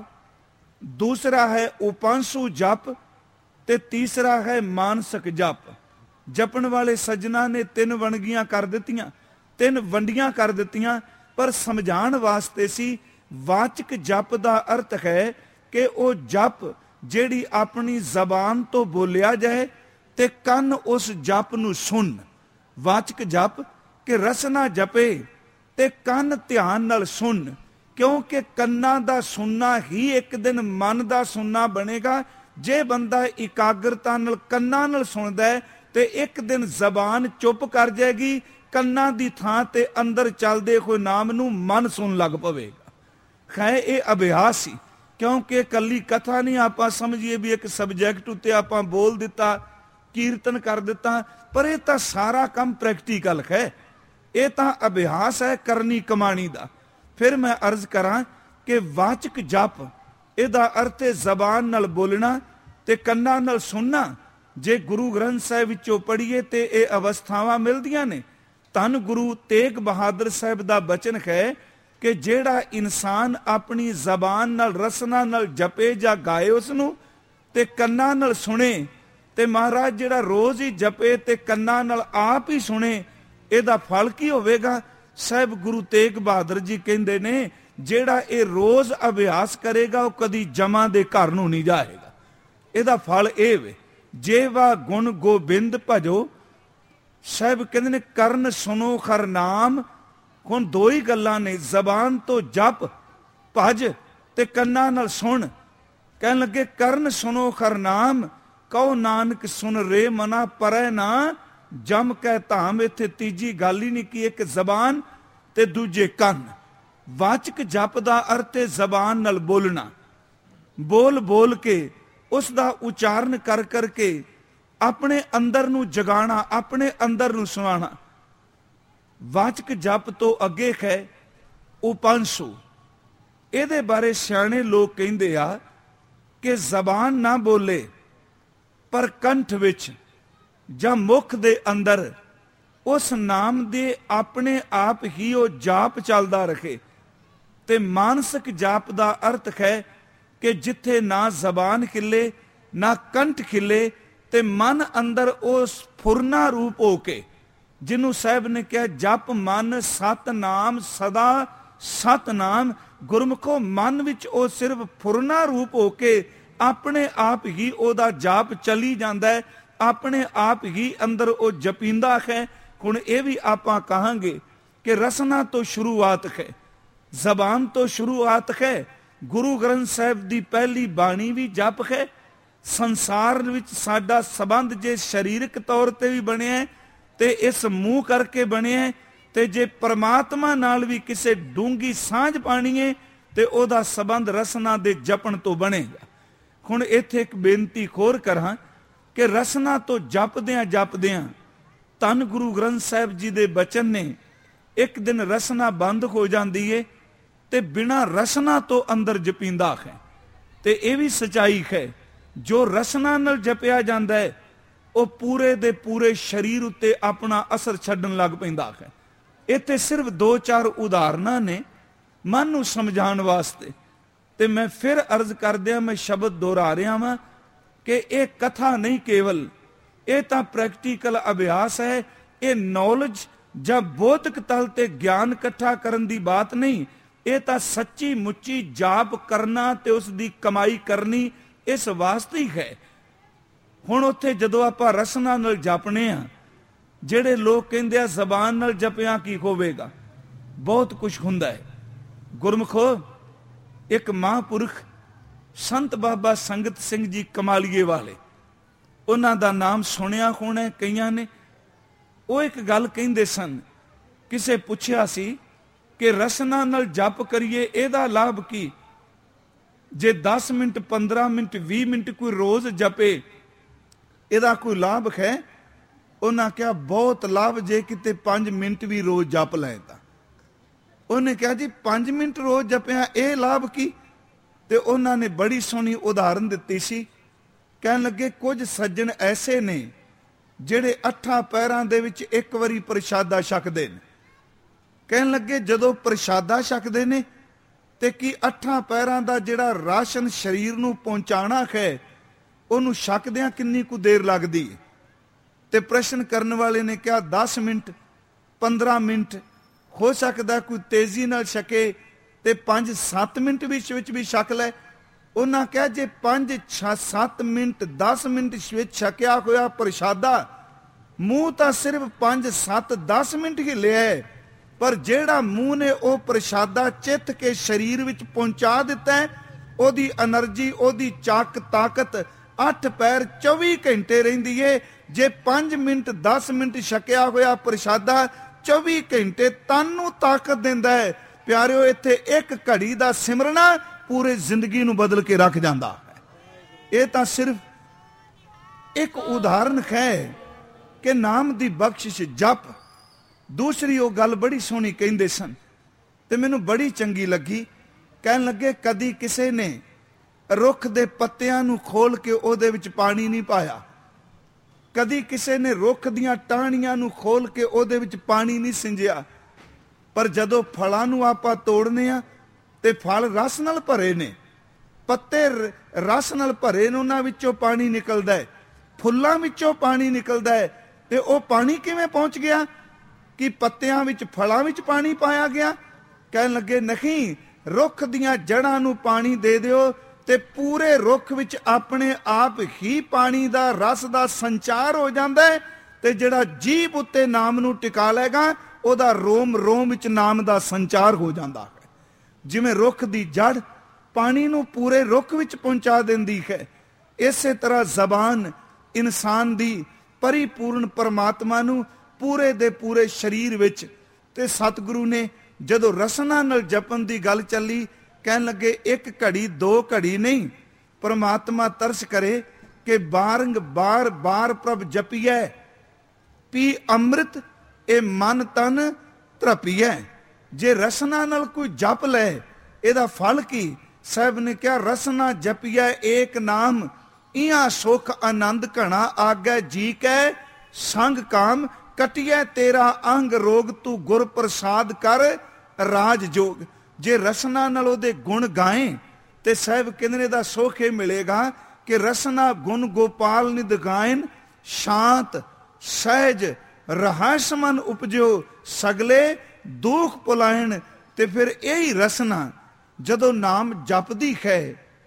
ਦੂਸਰਾ ਹੈ ਉਪਾਂਸ਼ੂ ਜਪ ਤੇ ਤੀਸਰਾ ਹੈ ਮਾਨਸਿਕ ਜਪ। ਜਪਣ ਵਾਲੇ ਸੱਜਣਾ ਨੇ ਤਿੰਨ ਵੰਨਗੀਆਂ ਕਰ ਦਿੱਤੀਆਂ, ਤਿੰਨ ਵੰਡੀਆਂ ਕਰ ਦਿੱਤੀਆਂ, ਪਰ ਸਮਝਾਉਣ ਵਾਸਤੇ ਸੀ। ਵਾਚਕ ਜਪ ਦਾ ਅਰਥ ਹੈ ਕਿ ਉਹ ਜਪ ਜਿਹੜੀ ਆਪਣੀ ਜ਼ਬਾਨ ਤੋਂ ਬੋਲਿਆ ਜਾਏ ਤੇ ਕੰਨ ਉਸ ਜਪ ਨੂੰ ਸੁਣ। ਵਾਚਕ ਜਪ ਕਿ ਰਸਨਾ ਜਪੇ ਤੇ ਕੰਨ ਧਿਆਨ ਨਾਲ ਸੁਣ। ਕਿਉਂਕਿ ਕੰਨਾਂ ਦਾ ਸੁਣਨਾ ਹੀ ਇੱਕ ਦਿਨ ਮਨ ਦਾ ਸੁਣਨਾ ਬਣੇਗਾ। ਜੇ ਬੰਦਾ ਇਕਾਗਰਤਾ ਨਾਲ ਕੰਨਾਂ ਨਾਲ ਸੁਣਦਾ ਹੈ ਤੇ ਇੱਕ ਦਿਨ ਜ਼ਬਾਨ ਚੁੱਪ ਕਰ ਜਾਏਗੀ। ਕੰਨਾਂ ਦੀ ਥਾਂ ਤੇ ਅੰਦਰ ਚੱਲਦੇ ਹੋਏ ਨਾਮ ਨੂੰ ਮਨ ਸੁਣ ਲੱਗ ਪਵੇਗਾ। ਖੈਰ ਇਹ ਅਭਿਆਸ ਸੀ। ਕਿਉਂਕਿ ਇਕੱਲੀ ਕਥਾ ਨਹੀਂ ਆਪਾਂ ਸਮਝੀਏ ਵੀ ਇੱਕ ਸਬਜੈਕਟ ਉੱਤੇ ਆਪਾਂ ਬੋਲ ਦਿੱਤਾ, ਕੀਰਤਨ ਕਰ ਦਿੱਤਾ, ਪਰ ਇਹ ਤਾਂ ਸਾਰਾ ਕੰਮ ਪ੍ਰੈਕਟੀਕਲ ਹੈ। ਇਹ ਤਾਂ ਅਭਿਆਸ ਹੈ ਕਰਨੀ ਕਮਾਣੀ ਦਾ। ਫਿਰ ਮੈਂ ਅਰਜ਼ ਕਰਾਂ ਕਿ ਵਾਚਕ ਜਪ ਇਹਦਾ ਅਰਥ ਹੈ ਜ਼ਬਾਨ ਨਾਲ ਬੋਲਣਾ ਤੇ ਕੰਨਾਂ ਨਾਲ ਸੁਣਨਾ। ਜੇ ਗੁਰੂ ਗ੍ਰੰਥ ਸਾਹਿਬ ਵਿੱਚੋਂ ਪੜ੍ਹੀਏ ਤੇ ਇਹ ਅਵਸਥਾਵਾਂ ਮਿਲਦੀਆਂ ਨੇ। ਧੰਨ ਗੁਰੂ ਤੇਗ ਬਹਾਦਰ ਸਾਹਿਬ ਦਾ ਬਚਨ ਹੈ ਕਿ ਜਿਹੜਾ ਇਨਸਾਨ ਆਪਣੀ ਜ਼ਬਾਨ ਨਾਲ ਰਸਨਾ ਨਾਲ ਜਪੇ ਜਾਂ ਗਾਏ ਉਸ ਨੂੰ ਤੇ ਕੰਨਾਂ ਨਾਲ ਸੁਣੇ, ਤੇ ਮਹਾਰਾਜ ਜਿਹੜਾ ਰੋਜ਼ ਹੀ ਜਪੇ ਤੇ ਕੰਨਾਂ ਨਾਲ ਆਪ ਹੀ ਸੁਣੇ, ਇਹਦਾ ਫਲ ਕੀ ਹੋਵੇਗਾ? ਸਾਹਿਬ ਗੁਰੂ ਤੇਗ ਬਹਾਦਰ ਜੀ ਕਹਿੰਦੇ ਨੇ ਜਿਹੜਾ ਇਹ ਰੋਜ਼ ਅਭਿਆਸ ਕਰੇਗਾ ਉਹ ਕਦੀ ਜਮਾਂ ਦੇ ਘਰ ਨੂੰ ਨਹੀਂ ਜਾਏਗਾ। ਇਹਦਾ ਫਲ ਇਹ ਵੇ ਜੇ ਵਾ ਗੁਣ ਗੋਬਿੰਦ ਭਜੋ। ਸਾਹਿਬ ਕਹਿੰਦੇ ਨੇ ਕਰਨ ਸੁਨੋ ਖਰ ਨਾਮ। ਹੁਣ ਦੋ ਹੀ ਗੱਲਾਂ ਨੇ, ਜ਼ਬਾਨ ਤੋਂ ਜਪ ਭਜ ਤੇ ਕੰਨਾਂ ਨਾਲ ਸੁਣ। ਕਹਿਣ ਲੱਗੇ ਕਰਨ ਸੁਨੋ ਖਰ ਨਾਮ, ਕਹੋ ਨਾਨਕ ਸੁਨ ਰੇ ਮਨਾ ਪਰੈ ਨਾ ਜਮ ਕਹਿ ਧਾਮ। ਇੱਥੇ ਤੀਜੀ ਗੱਲ ਹੀ ਨਹੀਂ ਕੀ, ਇੱਕ ਜ਼ਬਾਨ ਤੇ ਦੂਜੇ ਕੰਨ। ਵਾਚਕ ਜਪ ਦਾ ਅਰਥ ਹੈ ਜ਼ਬਾਨ ਨਾਲ ਬੋਲਣਾ, ਬੋਲ ਬੋਲ ਕੇ ਉਸ ਦਾ ਉਚਾਰਨ ਕਰ ਕਰਕੇ ਆਪਣੇ ਅੰਦਰ ਨੂੰ ਜਗਾਣਾ, ਆਪਣੇ ਅੰਦਰ ਨੂੰ ਸੁਣਾਣਾ। ਵਾਚਕ ਜਪ ਤੋਂ ਅੱਗੇ ਹੈ ਉਪਾਂਸ਼ੂ। ਇਹਦੇ ਬਾਰੇ ਸਿਆਣੇ ਲੋਕ ਕਹਿੰਦੇ ਆ ਕਿ ਜ਼ਬਾਨ ਨਾ ਬੋਲੇ ਪਰ ਕੰਠ ਵਿੱਚ ਜਾਂ ਮੁਖ ਦੇ ਅੰਦਰ ਉਸ ਨਾਮ ਦੇ ਆਪਣੇ ਆਪ ਹੀ ਉਹ ਜਾਪ ਚੱਲਦਾ ਰਹੇ। ਤੇ ਮਾਨਸਿਕ ਜਾਪ ਦਾ ਅਰਥ ਹੈ ਕਿ ਜਿੱਥੇ ਨਾ ਜ਼ਬਾਨ ਖਿੱਲੇ ਨਾ ਕੰਠ ਖਿੱਲੇ ਤੇ ਮਨ ਅੰਦਰ ਉਸ ਫੁਰਨਾ ਰੂਪ ਹੋ ਕੇ, ਜਿਹਨੂੰ ਸਾਹਿਬ ਨੇ ਕਿਹਾ ਜਪ ਮਨ ਸਤਨਾਮ ਸਦਾ ਸਤਨਾਮ। ਗੁਰਮੁਖੋ ਮਨ ਵਿੱਚ ਉਹ ਸਿਰਫ ਫੁਰਨਾ ਰੂਪ ਹੋ ਕੇ ਆਪਣੇ ਆਪ ਹੀ ਉਹਦਾ ਜਾਪ ਚੱਲੀ ਜਾਂਦਾ ਹੈ, ਆਪਣੇ ਆਪ ਹੀ ਅੰਦਰ ਉਹ ਜਪੀਂਦਾ ਹੈ। ਹੁਣ ਇਹ ਵੀ ਆਪਾਂ ਕਹਾਂਗੇ ਕਿ ਰਸਨਾ ਤੋਂ ਸ਼ੁਰੂਆਤ ਹੈ, ਜ਼ਬਾਨ ਤੋਂ ਸ਼ੁਰੂਆਤ ਹੈ। ਗੁਰੂ ਗ੍ਰੰਥ ਸਾਹਿਬ ਦੀ ਪਹਿਲੀ ਬਾਣੀ ਵੀ ਜਪ ਹੈ। ਸੰਸਾਰ ਵਿੱਚ ਸਾਡਾ ਸੰਬੰਧ ਜੇ ਸਰੀਰਕ ਤੌਰ ਤੇ ਵੀ ਬਣਿਆ ਤੇ ਇਸ ਮੂੰਹ ਕਰਕੇ ਬਣਿਆ, ਤੇ ਜੇ ਪਰਮਾਤਮਾ ਨਾਲ ਵੀ ਕਿਸੇ ਡੂੰਗੀ ਸਾਂਝ ਪਾਣੀ ਹੈ ਤੇ ਉਹਦਾ ਸੰਬੰਧ ਰਸਨਾ ਦੇ ਜਪਣ ਤੋਂ ਬਣੇਗਾ। ਹੁਣ ਇੱਥੇ ਇੱਕ ਬੇਨਤੀ ਖੋਰ ਕਰਾਂ ਕਿ ਰਸਨਾ ਤੋਂ ਜਪਦਿਆਂ ਜਪਦਿਆਂ ਧੰਨ ਗੁਰੂ ਗ੍ਰੰਥ ਸਾਹਿਬ ਜੀ ਦੇ ਬਚਨ ਨੇ, ਇੱਕ ਦਿਨ ਰਸਨਾ ਬੰਦ ਹੋ ਜਾਂਦੀ ਏ ਤੇ ਬਿਨਾਂ ਰਸਨਾ ਤੋਂ ਅੰਦਰ ਜਪੀਂਦਾ ਹੈ। ਤੇ ਇਹ ਵੀ ਸਚਾਈ ਹੈ, ਜੋ ਰਸਨਾ ਨਾਲ ਜਪਿਆ ਜਾਂਦਾ ਹੈ ਉਹ ਪੂਰੇ ਦੇ ਪੂਰੇ ਸਰੀਰ ਉੱਤੇ ਆਪਣਾ ਅਸਰ ਛੱਡਣ ਲੱਗ ਪੈਂਦਾ ਹੈ। ਇੱਥੇ ਸਿਰਫ ਦੋ ਚਾਰ ਉਦਾਹਰਨਾਂ ਨੇ ਮਨ ਨੂੰ ਸਮਝਾਉਣ ਵਾਸਤੇ। ਤੇ ਮੈਂ ਫਿਰ ਅਰਜ਼ ਕਰਦਿਆਂ ਮੈਂ ਸ਼ਬਦ ਦੁਹਰਾ ਰਿਹਾ ਵਾਂ ਕਿ ਇਹ ਕਥਾ ਨਹੀਂ ਕੇਵਲ, ਇਹ ਤਾਂ ਪ੍ਰੈਕਟੀਕਲ ਅਭਿਆਸ ਹੈ। ਇਹ ਨੌਲੇਜ ਜਾਂ ਬੌਧਿਕ ਤਲ ਤੇ ਗਿਆਨ ਇਕੱਠਾ ਕਰਨ ਦੀ ਬਾਤ ਨਹੀਂ। ਇਹ ਤਾਂ ਸੱਚੀ ਮੁੱਚੀ ਜਾਪ ਕਰਨਾ ਤੇ ਉਸ ਦੀ ਕਮਾਈ ਕਰਨੀ ਇਸ ਵਾਸਤੇ ਹੀ ਹੈ। ਹੁਣ ਉੱਥੇ ਜਦੋਂ ਆਪਾਂ ਰਸਨਾ ਨਾਲ ਜਪਨੇ ਆ, ਜਿਹੜੇ ਲੋਕ ਕਹਿੰਦੇ ਆ ਜ਼ਬਾਨ ਨਾਲ ਜਪਿਆ ਕੀ ਹੋਵੇਗਾ, ਬਹੁਤ ਕੁਝ ਹੁੰਦਾ ਹੈ। ਗੁਰਮੁਖੋ, ਇੱਕ ਮਹਾਂਪੁਰਖ ਸੰਤ ਬਾਬਾ ਸੰਗਤ ਸਿੰਘ ਜੀ ਕਮਾਲੀਏ ਵਾਲੇ, ਉਹਨਾਂ ਦਾ ਨਾਮ ਸੁਣਿਆ ਹੋਣਾ ਕਈਆਂ ਨੇ। ਉਹ ਇੱਕ ਗੱਲ ਕਹਿੰਦੇ ਸਨ, ਕਿਸੇ ਪੁੱਛਿਆ ਸੀ ਕਿ ਰਸਨਾ ਨਾਲ ਜਪ ਕਰੀਏ ਇਹਦਾ ਲਾਭ ਕੀ? ਜੇ ਦਸ ਮਿੰਟ ਪੰਦਰਾਂ ਮਿੰਟ ਵੀਹ ਮਿੰਟ ਕੋਈ ਰੋਜ਼ ਜਪੇ ਇਹਦਾ ਕੋਈ ਲਾਭ ਹੈ? ਉਹਨਾਂ ਕਿਹਾ ਬਹੁਤ ਲਾਭ, ਜੇ ਕਿਤੇ ਪੰਜ ਮਿੰਟ ਵੀ ਰੋਜ਼ ਜਪ ਲੈ ਤਾਂ। ਉਹਨੇ ਕਿਹਾ ਜੀ ਪੰਜ ਮਿੰਟ ਰੋਜ਼ ਜਪਿਆ ਇਹ ਲਾਭ ਕੀ? ਤੇ ਉਹਨਾਂ ਨੇ ਬੜੀ ਸੋਹਣੀ ਉਦਾਹਰਨ ਦਿੱਤੀ ਸੀ। ਕਹਿਣ ਲੱਗੇ ਕੁਝ ਸੱਜਣ ਐਸੇ ਨੇ ਜਿਹੜੇ ਅੱਠਾਂ ਪੈਰਾਂ ਦੇ ਵਿੱਚ ਇੱਕ ਵਾਰੀ ਪ੍ਰਸ਼ਾਦਾ ਛਕਦੇ ਨੇ। ਕਹਿਣ ਲੱਗੇ ਜਦੋਂ ਪ੍ਰਸ਼ਾਦਾ ਛਕਦੇ ਨੇ ਤੇ ਕੀ ਅੱਠਾਂ ਪੈਰਾਂ ਦਾ ਜਿਹੜਾ ਰਾਸ਼ਨ ਸਰੀਰ ਨੂੰ ਪਹੁੰਚਾਣਾ ਹੈ ਉਹਨੂੰ ਛਕਦਿਆਂ ਕਿੰਨੀ ਕੁ ਦੇਰ ਲੱਗਦੀ ਹੈ? ਤੇ ਪ੍ਰਸ਼ਨ ਕਰਨ ਵਾਲੇ ਨੇ ਕਿਹਾ ਦਸ ਮਿੰਟ ਪੰਦਰਾਂ ਮਿੰਟ, ਹੋ ਸਕਦਾ ਕੋਈ ਤੇਜ਼ੀ ਨਾਲ ਛਕੇ ਤੇ ਪੰਜ ਸੱਤ ਮਿੰਟ ਵਿੱਚ ਵਿੱਚ ਵੀ ਛਕ ਲੈ। ਉਹਨਾਂ ਕਿਹਾ ਜੇ ਪੰਜ ਛੇ ਸੱਤ ਮਿੰਟ ਦਸ ਮਿੰਟ ਵਿੱਚ ਛਕਿਆ ਹੋਇਆ ਪ੍ਰਸ਼ਾਦਾ ਮੂੰਹ ਤਾਂ ਸਿਰਫ ਪੰਜ ਸੱਤ ਦਸ ਮਿੰਟ ਹੀ ਲਿਆ, ਪਰ ਜਿਹੜਾ ਮੂੰਹ ਨੇ ਉਹ ਪ੍ਰਸ਼ਾਦਾ ਚਿੱਤ ਕੇ ਸਰੀਰ ਵਿੱਚ ਪਹੁੰਚਾ ਦਿੱਤਾ ਹੈ, ਉਹਦੀ એનર્ਜੀ ਉਹਦੀ ਚਾਕ ਤਾਕਤ ਅੱਠ ਪੈਰ ਚੌਵੀ ਘੰਟੇ ਰਹਿੰਦੀ ਏ। ਜੇ ਪੰਜ ਮਿੰਟ ਦਸ ਮਿੰਟ ਛਕਿਆ ਹੋਇਆ ਪ੍ਰਸ਼ਾਦਾ ਚੌਵੀ ਘੰਟੇ ਤਨ ਨੂੰ ਤਾਕਤ ਦਿੰਦਾ ਹੈ। ਪਿਆਰਿਓ, ਇੱਥੇ ਇੱਕ ਘੜੀ ਦਾ ਸਿਮਰਨਾ ਪੂਰੇ ਜ਼ਿੰਦਗੀ ਨੂੰ ਬਦਲ ਕੇ ਰੱਖ ਜਾਂਦਾ ਹੈ। ਇਹ ਤਾਂ ਸਿਰਫ ਇੱਕ ਉਦਾਹਰਨ ਹੈ ਕਿ ਨਾਮ ਦੀ ਬਖਸ਼ਿਸ਼ ਜਪ। ਦੂਸਰੀ ਉਹ ਗੱਲ ਬੜੀ ਸੋਹਣੀ ਕਹਿੰਦੇ ਸਨ ਤੇ ਮੈਨੂੰ ਬੜੀ ਚੰਗੀ ਲੱਗੀ। ਕਹਿਣ ਲੱਗੇ ਕਦੀ ਕਿਸੇ ਨੇ ਰੁੱਖ ਦੇ ਪੱਤਿਆਂ ਨੂੰ ਖੋਲ ਕੇ ਉਹਦੇ ਵਿੱਚ ਪਾਣੀ ਨਹੀਂ ਪਾਇਆ, ਕਦੀ ਕਿਸੇ ਨੇ ਰੁੱਖ ਦੀਆਂ ਟਾਹਣੀਆਂ ਨੂੰ ਖੋਲ ਕੇ ਉਹਦੇ ਵਿੱਚ ਪਾਣੀ ਨਹੀਂ ਸਿੰਜਿਆ, ਪਰ ਜਦੋਂ ਫਲਾਂ ਨੂੰ ਆਪਾਂ ਤੋੜਨੇ ਆ ਤੇ ਫਲ ਰਸ ਨਾਲ ਭਰੇ ਨੇ, ਪੱਤੇ ਰਸ ਨਾਲ ਭਰੇ ਨੇ, ਉਹਨਾਂ ਵਿੱਚੋਂ ਪਾਣੀ ਨਿਕਲਦਾ ਹੈ, ਫੁੱਲਾਂ ਵਿੱਚੋਂ ਪਾਣੀ ਨਿਕਲਦਾ ਹੈ। ਤੇ ਉਹ ਪਾਣੀ ਕਿਵੇਂ ਪਹੁੰਚ ਗਿਆ? ਕਿ ਪੱਤਿਆਂ ਵਿੱਚ ਫਲਾਂ ਵਿੱਚ ਪਾਣੀ ਪਾਇਆ ਗਿਆ? ਕਹਿਣ ਲੱਗੇ ਨਹੀਂ, ਰੁੱਖ ਦੀਆਂ ਜੜ੍ਹਾਂ ਨੂੰ ਪਾਣੀ ਦੇ ਦਿਓ ਤੇ ਪੂਰੇ ਰੁੱਖ ਵਿੱਚ ਆਪਣੇ ਆਪ ਹੀ ਪਾਣੀ ਦਾ ਰਸ ਦਾ ਸੰਚਾਰ ਹੋ ਜਾਂਦਾ ਹੈ। ਤੇ ਜਿਹੜਾ ਜੀਭ ਉੱਤੇ ਨਾਮ ਨੂੰ ਟਿਕਾ ਲਏਗਾ ਉਹਦਾ ਰੋਮ ਰੋਮ ਵਿੱਚ ਨਾਮ ਦਾ ਸੰਚਾਰ ਹੋ ਜਾਂਦਾ ਹੈ। ਜਿਵੇਂ ਰੁੱਖ ਦੀ ਜੜ ਪਾਣੀ ਨੂੰ ਪੂਰੇ ਰੁੱਖ ਵਿੱਚ ਪਹੁੰਚਾ ਦਿੰਦੀ ਹੈ, ਇਸੇ ਤਰ੍ਹਾਂ ਜ਼ਬਾਨ ਇਨਸਾਨ ਦੀ ਪਰਿਪੂਰਨ ਪਰਮਾਤਮਾ ਨੂੰ ਪੂਰੇ ਦੇ ਪੂਰੇ ਸਰੀਰ ਵਿੱਚ। ਤੇ ਸਤਿਗੁਰੂ ਨੇ ਜਦੋਂ ਰਸਨਾ ਨਾਲ ਜਪਣ ਦੀ ਗੱਲ ਚੱਲੀ, ਕਹਿਣ ਲੱਗੇ ਇੱਕ ਘੜੀ ਦੋ ਘੜੀ ਨਹੀਂ, ਪਰਮਾਤਮਾ ਤਰਸ ਕਰੇ ਕਿ ਬਾਰੰਗ ਬਾਰ ਬਾਰ ਪ੍ਰਭ ਜਪੀਐ, ਪੀ ਅੰਮ੍ਰਿਤ ਇਹ ਮਨ ਤਨ ਤ੍ਰਪੀਐ। ਜੇ ਰਸਨਾ ਨਾਲ ਕੋਈ ਜਪ ਲੈ ਇਹਦਾ ਫਲ ਕੀ? ਸਾਹਿਬ ਨੇ ਕਿਹਾ ਰਸਨਾ ਜਪੀਐ ਏਕ ਨਾਮ, ਇਹਾਂ ਸੁਖ ਆਨੰਦ ਘਣਾ ਆਗੈ ਜੀ ਕੈ ਸੰਗ ਕਾਮ, ਕਟਿਐ ਤੇਰਾ ਅੰਗ ਰੋਗ ਤੂੰ ਗੁਰ ਪ੍ਰਸਾਦ ਕਰ ਰਾਜ ਜੋਗ। ਜੇ ਰਸਨਾ ਨਾਲ ਉਹਦੇ ਗੁਣ ਗਾਏ ਤੇ ਸਾਹਿਬ ਕਹਿੰਦੇ ਦਾ ਸੁਖ ਇਹ ਮਿਲੇਗਾ ਕਿ ਰਸਨਾ ਗੁਣ ਗੋਪਾਲ ਨਿਧ ਗਾਇਨ, ਸ਼ਾਂਤ ਸਹਿਜ ਰਹਿਸ ਮਨ ਉਪਜਿਓ ਸਗਲੇ ਦੁਖ ਪੁਲਾਇਣ। ਤੇ ਫਿਰ ਇਹੀ ਰਸਨਾ ਜਦੋਂ ਨਾਮ ਜਪਦੀ ਹੈ,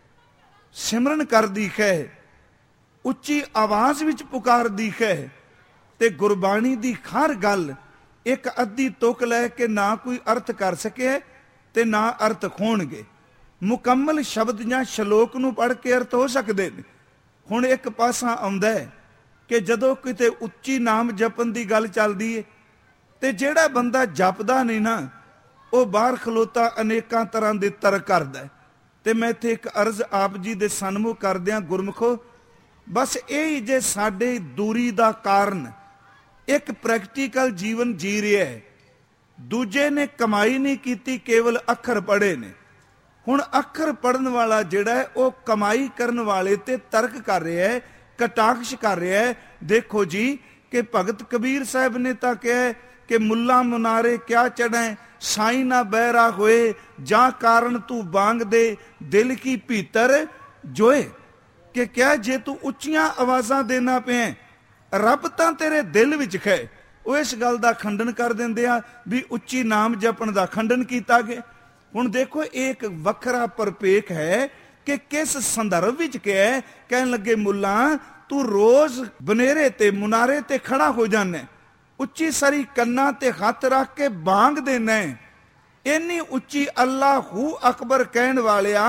ਸਿਮਰਨ ਕਰਦੀ ਹੈ, ਉੱਚੀ ਆਵਾਜ਼ ਵਿੱਚ ਪੁਕਾਰਦੀ ਹੈ, ਤੇ ਗੁਰਬਾਣੀ ਦੀ ਹਰ ਗੱਲ ਇੱਕ ਅੱਧੀ ਤੁਕ ਲੈ ਕੇ ਨਾ ਕੋਈ ਅਰਥ ਕਰ ਸਕੇ ਤੇ ਨਾ ਅਰਥ ਹੋਣਗੇ। ਮੁਕੰਮਲ ਸ਼ਬਦ ਜਾਂ ਸ਼ਲੋਕ ਨੂੰ ਪੜ੍ਹ ਕੇ ਅਰਥ ਹੋ ਸਕਦੇ ਨੇ। ਹੁਣ ਇੱਕ ਪਾਸਾ ਆਉਂਦਾ ਹੈ ਕਿ ਜਦੋਂ ਕਿਤੇ ਉੱਚੀ ਨਾਮ ਜਪਣ ਦੀ ਗੱਲ ਚੱਲਦੀ ਹੈ ਤੇ ਜਿਹੜਾ ਬੰਦਾ ਜਪਦਾ ਨਹੀਂ ਨਾ, ਉਹ ਬਾਹਰ ਖਲੋਤਾ ਅਨੇਕਾਂ ਤਰ੍ਹਾਂ ਦੇ ਤਰਕ ਕਰਦਾ ਹੈ। ਤੇ ਮੈਂ ਇੱਥੇ ਇੱਕ ਅਰਜ਼ ਆਪ ਜੀ ਦੇ ਸਨਮੁਖ ਕਰਦਿਆਂ, ਗੁਰਮੁਖੋ, ਬਸ ਇਹ ਜੇ ਸਾਡੇ ਦੂਰੀ ਦਾ ਕਾਰਨ ਇੱਕ ਪ੍ਰੈਕਟੀਕਲ ਜੀਵਨ ਜੀ ਰਿਹਾ ਹੈ, ਦੂਜੇ ਨੇ ਕਮਾਈ ਨਹੀਂ ਕੀਤੀ, ਕੇਵਲ ਅੱਖਰ ਪੜ੍ਹੇ ਨੇ। ਹੁਣ ਅੱਖਰ ਪੜ੍ਹਨ ਵਾਲਾ ਜਿਹੜਾ ਹੈ ਉਹ ਕਮਾਈ ਕਰਨ ਵਾਲੇ ਤੇ ਤਰਕ ਕਰ ਰਿਹਾ ਹੈ, ਕਟਾਕਸ਼ ਕਰ ਰਿਹਾ ਹੈ। ਦੇਖੋ ਜੀ ਕਿ ਭਗਤ ਕਬੀਰ ਸਾਹਿਬ ਨੇ ਤਾਂ ਕਿਹਾ ਕਿ ਮੁੱਲਾ ਮੁਨਾਰੇ ਕਿਆ ਚੜ੍ਹੈ, ਸਾਈ ਨਾ ਬਹਿਰਾ ਹੋਏ, ਜਾਂ ਕਾਰਨ ਤੂੰ ਬਾਂਗ ਦੇ ਦਿਲ ਕੀ ਭੀਤਰ ਜੋਏ। ਕਿ ਕਿਆ ਜੇ ਤੂੰ ਉੱਚੀਆਂ ਆਵਾਜ਼ਾਂ ਦੇਣਾ ਪਿਆ, ਰੱਬ ਤਾਂ ਤੇਰੇ ਦਿਲ ਵਿੱਚ ਹੈ। ਉਹ ਇਸ ਗੱਲ ਦਾ ਖੰਡਨ ਕਰ ਦਿੰਦੇ ਆ ਵੀ ਉੱਚੀ ਨਾਮ ਜਪਣ ਦਾ ਖੰਡਨ ਕੀਤਾ ਗਿਆ। ਹੁਣ ਦੇਖੋ ਇਹ ਇੱਕ ਵੱਖਰਾ ਪਰਪੇਖ ਹੈ ਕਿ ਕਿਸ ਸੰਦਰਭ ਵਿੱਚ ਕਿਹਾ। ਕਹਿਣ ਲੱਗੇ ਮੁੱਲਾ ਤੂੰ ਰੋਜ਼ ਬਨੇਰੇ ਤੇ ਮੁਨਾਰੇ ਤੇ ਖੜਾ ਹੋ ਜਾਣਾ, ਉੱਚੀ ਸਾਰੀ ਕੰਨਾਂ ਤੇ ਹੱਥ ਰੱਖ ਕੇ ਬਾਂਗ ਦੇਣਾ, ਇੰਨੀ ਉੱਚੀ ਅੱਲਾਹੂ ਅਕਬਰ ਕਹਿਣ ਵਾਲਿਆ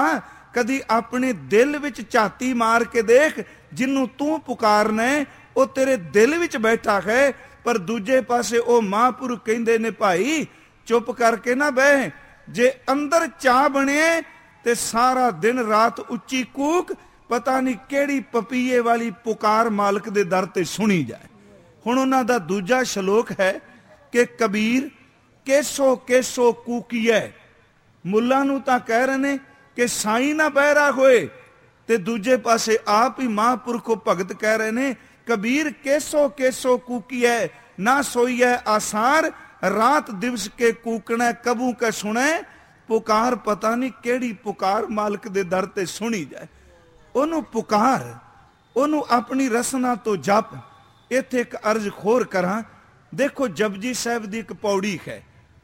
ਕਦੀ ਆਪਣੇ ਦਿਲ ਵਿੱਚ ਝਾਤੀ ਮਾਰ ਕੇ ਦੇਖ, ਜਿਹਨੂੰ ਤੂੰ ਪੁਕਾਰਨਾ ਉਹ ਤੇਰੇ ਦਿਲ ਵਿੱਚ ਬੈਠਾ ਹੈ। ਪਰ ਦੂਜੇ ਪਾਸੇ ਉਹ ਮਹਾਂਪੁਰਖ ਕਹਿੰਦੇ ਨੇ, ਭਾਈ ਚੁੱਪ ਕਰਕੇ ਨਾ ਬਹਿ, ਜੇ ਅੰਦਰ ਚਾਹ ਬਣੇ ਤੇ ਸਾਰਾ ਦਿਨ ਰਾਤ ਉੱਚੀ ਕੂਕ, ਪਤਾ ਨਹੀਂ ਕਿਹੜੀ ਪਪੀਏ ਵਾਲੀ ਪੁਕਾਰ ਮਾਲਕ ਦੇ ਦਰ ਤੇ ਸੁਣੀ ਜਾਏ। ਹੁਣ ਉਹਨਾਂ ਦਾ ਦੂਜਾ ਸ਼ਲੋਕ ਹੈ ਕਿ ਕਬੀਰ ਕੇਸੋ ਕੇਸੋ ਕੂਕੀਐ। ਮੁੱਲਾਂ ਨੂੰ ਤਾਂ ਕਹਿ ਰਹੇ ਨੇ ਕਿ ਸਾਈਂ ਨਾ ਬਹਿਰਾ ਹੋਏ, ਤੇ ਦੂਜੇ ਪਾਸੇ ਆਪ ਹੀ ਮਹਾਂਪੁਰਖੋ ਭਗਤ ਕਹਿ ਰਹੇ ਨੇ, ਕਬੀਰ ਕੇਸੋ ਕੇਸੋ ਕੂਕੀਐ, ਨਾ ਸੋਈਐ ਆਸਾਰ, ਰਾਤ ਦਿਵਸ ਕੇ ਕੂਕਣਾ ਕਬੂ ਕੈ ਸੁਣੈ। ਪੁਕਾਰ ਪਤਾ ਨਹੀਂ ਕਿਹੜੀ ਪੁਕਾਰ ਮਾਲਕ ਦੇ ਦਰ ਤੇ ਸੁਣੀ ਜਾਏ। ਉਹਨੂੰ ਪੁਕਾਰ, ਉਹਨੂੰ ਆਪਣੀ ਰਸਨਾ ਤੋਂ ਜਪ। ਇੱਥੇ ਇੱਕ ਅਰਜ਼ ਖੋਰ ਕਰਾਂ, ਦੇਖੋ ਜਪਜੀ ਸਾਹਿਬ ਦੀ ਇੱਕ ਪੌੜੀ ਹੈ।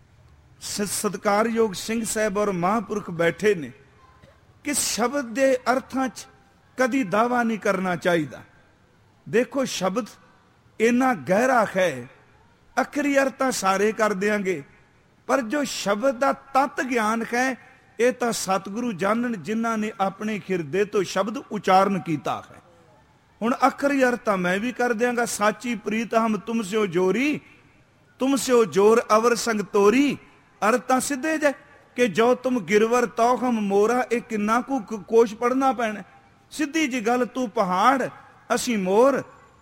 ਸਤਿਕਾਰਯੋਗ ਸਿੰਘ ਸਾਹਿਬ ਔਰ ਮਹਾਂਪੁਰਖ ਬੈਠੇ ਨੇ ਕਿ ਸ਼ਬਦ ਦੇ ਅਰਥਾਂ 'ਚ ਕਦੀ ਦਾਵਾ ਨਹੀਂ ਕਰਨਾ ਚਾਹੀਦਾ। ਦੇਖੋ ਸ਼ਬਦ ਇੰਨਾ ਗਹਿਰਾ ਹੈ, ਅਖਰੀ ਅਰਥਾਂ ਸਾਰੇ ਕਰ ਦਿਆਂਗੇ, ਪਰ ਜੋ ਸ਼ਬਦ ਦਾ ਤਤ ਗਿਆਨ ਹੈ ਇਹ ਤਾਂ ਸਤਿਗੁਰੂ ਜਾਣਨ, ਜਿਨ੍ਹਾਂ ਨੇ ਆਪਣੇ ਹਿਰਦੇ ਤੋਂ ਸ਼ਬਦ ਉਚਾਰਨ ਕੀਤਾ ਹੈ। ਹੁਣ ਅਖਰੀ ਅਰਥਾਂ ਮੈਂ ਵੀ ਕਰ ਦਿਆਂਗਾ। ਸਾਚੀ ਪ੍ਰੀਤ ਹਮ ਤੁਮ ਸਿਓ ਜੋਰੀ, ਤੁਮ ਸਿਓ ਜੋਰ ਅਵਰ ਸੰਗ ਤੋਰੀ। ਅਰਥਾਂ ਸਿੱਧੇ ਜੇ ਕਿ ਜੋ ਤੁਮ ਗਿਰਵਰ ਤੋ ਹਮ ਮੋਰਾ। ਇਹ ਕਿੰਨਾ ਕੁ ਕੋਸ਼ ਪੜਨਾ ਪੈਣਾ। ਸਿੱਧੀ ਜੀ ਗੱਲ, ਤੂੰ ਪਹਾੜ ਅਸੀਂ ਮੋਰ,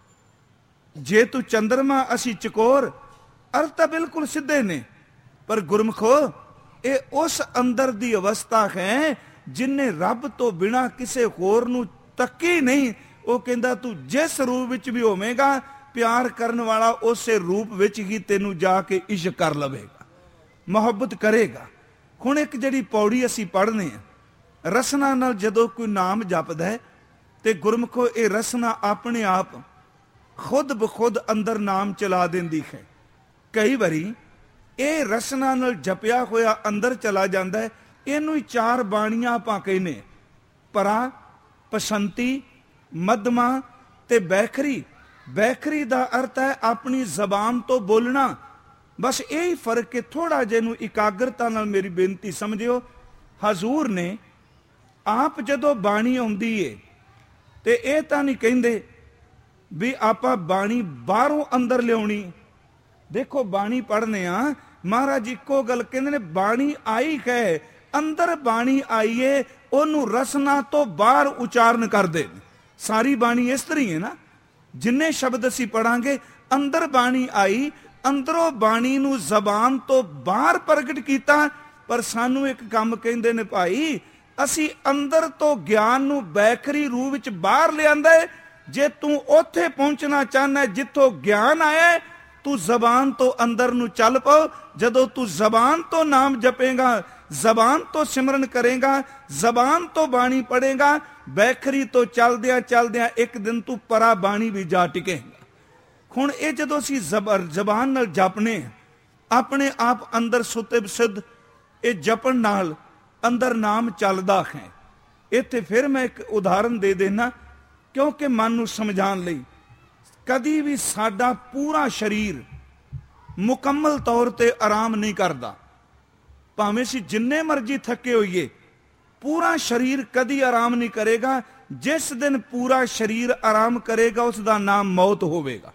ਜੇ ਤੂੰ ਚੰਦਰਮਾ ਅਸੀਂ ਚਕੋਰ। ਅਰਥ ਤਾਂ ਬਿਲਕੁਲ ਸਿੱਧੇ ਨੇ, ਪਰ ਗੁਰਮਖੋ ਇਹ ਉਸ ਅੰਦਰ ਦੀ ਅਵਸਥਾ ਹੈ ਜਿਨੇ ਰੱਬ ਤੋਂ ਬਿਨਾਂ ਕਿਸੇ ਹੋਰ ਨੂੰ ਤੱਕੀ ਨਹੀਂ। ਉਹ ਕਹਿੰਦਾ ਤੂੰ ਜਿਸ ਰੂਪ ਵਿੱਚ ਵੀ ਹੋਵੇਂਗਾ, ਪਿਆਰ ਕਰਨ ਵਾਲਾ ਉਸੇ ਰੂਪ ਵਿੱਚ ਹੀ ਤੈਨੂੰ ਜਾ ਕੇ ਇਸ਼ਕ ਕਰ ਲਵੇਗਾ, ਮੁਹੱਬਤ ਕਰੇਗਾ। ਹੁਣ ਇੱਕ ਜਿਹੜੀ ਪੌੜੀ ਅਸੀਂ ਪੜ੍ਹਨੇ ਆ, ਰਸਨਾ ਨਾਲ ਜਦੋਂ ਕੋਈ ਨਾਮ ਜਪਦਾ ਹੈ ਤੇ ਗੁਰਮਖੋ ਇਹ ਰਸਨਾ ਆਪਣੇ ਆਪ ਖੁਦ ਬਖੁਦ ਅੰਦਰ ਨਾਮ ਚਲਾ ਦਿੰਦੀ ਹੈ। ਕਈ ਵਾਰੀ ਇਹ ਰਸਨਾ ਨਾਲ ਜਪਿਆ ਹੋਇਆ ਅੰਦਰ ਚਲਾ ਜਾਂਦਾ ਹੈ। ਇਹਨੂੰ ਹੀ ਚਾਰ ਬਾਣੀਆਂ ਆਪਾਂ ਕਹਿੰਦੇ, ਪਰਾ, ਪਸੰਤੀ, ਮਧਮਾ ਤੇ ਬੈਖਰੀ। ਬੈਖਰੀ ਦਾ ਅਰਥ ਹੈ ਆਪਣੀ ਜ਼ਬਾਨ ਤੋਂ ਬੋਲਣਾ। ਬਸ ਇਹ ਹੀ ਫਰਕ ਹੈ। ਥੋੜਾ ਜਿਹਾ ਨੂੰ ਇਕਾਗਰਤਾ ਨਾਲ ਮੇਰੀ ਬੇਨਤੀ ਸਮਝਿਓ। ਹਜ਼ੂਰ ਨੇ ਆਪ ਜਦੋਂ ਬਾਣੀ ਆਉਂਦੀ ਏ ਤੇ ਇਹ ਤਾਂ ਨਹੀਂ ਕਹਿੰਦੇ ਵੀ ਆਪਾਂ ਬਾਣੀ ਬਾਹਰੋਂ ਅੰਦਰ ਲਿਆਉਣੀ। ਦੇਖੋ ਬਾਣੀ ਪੜ੍ਹਨੇ ਆ, ਮਹਾਰਾਜ ਇੱਕੋ ਗੱਲ ਕਹਿੰਦੇ ਨੇ, ਬਾਣੀ ਆਈ ਹੈ, ਅੰਦਰ ਬਾਣੀ ਆਈਏ, ਉਹਨੂੰ ਰਸਨਾ ਤੋਂ ਬਾਹਰ ਉਚਾਰਨ ਕਰਦੇ ਨੇ। ਸਾਰੀ ਬਾਣੀ ਇਸ ਤਰ੍ਹਾਂ ਹੀ ਹੈ ਨਾ, ਜਿੰਨੇ ਸ਼ਬਦ ਅਸੀਂ ਪੜਾਂਗੇ, ਅੰਦਰ ਬਾਣੀ ਆਈ, ਅੰਦਰੋਂ ਬਾਣੀ ਨੂੰ ਜ਼ਬਾਨ ਤੋਂ ਬਾਹਰ ਪ੍ਰਗਟ ਕੀਤਾ। ਪਰ ਸਾਨੂੰ ਇੱਕ ਕੰਮ ਕਹਿੰਦੇ ਨੇ, ਭਾਈ ਅਸੀਂ ਅੰਦਰ ਤੋਂ ਗਿਆਨ ਨੂੰ ਬੈਖਰੀ ਰੂਪ ਵਿੱਚ ਬਾਹਰ ਲਿਆਂਦਾ। ਜੇ ਤੂੰ ਉੱਥੇ ਪਹੁੰਚਣਾ ਚਾਹੁੰਦਾ ਜਿੱਥੋਂ ਗਿਆਨ ਆਇਆ, ਤੂੰ ਜ਼ਬਾਨ ਤੋਂ ਅੰਦਰ ਨੂੰ ਚੱਲ ਪਾਓ। ਜਦੋਂ ਤੂੰ ਜ਼ਬਾਨ ਤੋਂ ਨਾਮ ਜਪੇਗਾ, ਜ਼ਬਾਨ ਤੋਂ ਸਿਮਰਨ ਕਰੇਗਾ, ਜ਼ਬਾਨ ਤੋਂ ਬਾਣੀ ਪੜੇਗਾ, ਬੈਖਰੀ ਤੋਂ ਚੱਲਦਿਆਂ ਚੱਲਦਿਆਂ ਇੱਕ ਦਿਨ ਤੂੰ ਪਰਾ ਬਾਣੀ ਵੀ ਜਾ ਟਿਕੇਗਾ। ਹੁਣ ਇਹ ਜਦੋਂ ਅਸੀਂ ਜ਼ਬਾਨ ਨਾਲ ਜਪਨੇ, ਆਪਣੇ ਆਪ ਅੰਦਰ ਸੁੱਤੇ ਸਿੱਧ ਇਹ ਜਪਣ ਨਾਲ ਅੰਦਰ ਨਾਮ ਚੱਲਦਾ ਹੈ। ਇੱਥੇ ਫਿਰ ਮੈਂ ਇੱਕ ਉਦਾਹਰਨ ਦੇ ਦੇਣਾ, ਕਿਉਂਕਿ ਮਨ ਨੂੰ ਸਮਝਾਉਣ ਲਈ। ਕਦੀ ਵੀ ਸਾਡਾ ਪੂਰਾ ਸਰੀਰ ਮੁਕੰਮਲ ਤੌਰ ਤੇ ਆਰਾਮ ਨਹੀਂ ਕਰਦਾ। ਭਾਵੇਂ ਅਸੀਂ ਜਿੰਨੇ ਮਰਜ਼ੀ ਥੱਕੇ ਹੋਈਏ, ਪੂਰਾ ਸਰੀਰ ਕਦੀ ਆਰਾਮ ਨਹੀਂ ਕਰੇਗਾ। ਜਿਸ ਦਿਨ ਪੂਰਾ ਸਰੀਰ ਆਰਾਮ ਕਰੇਗਾ, ਉਸ ਦਾ ਨਾਮ ਮੌਤ ਹੋਵੇਗਾ।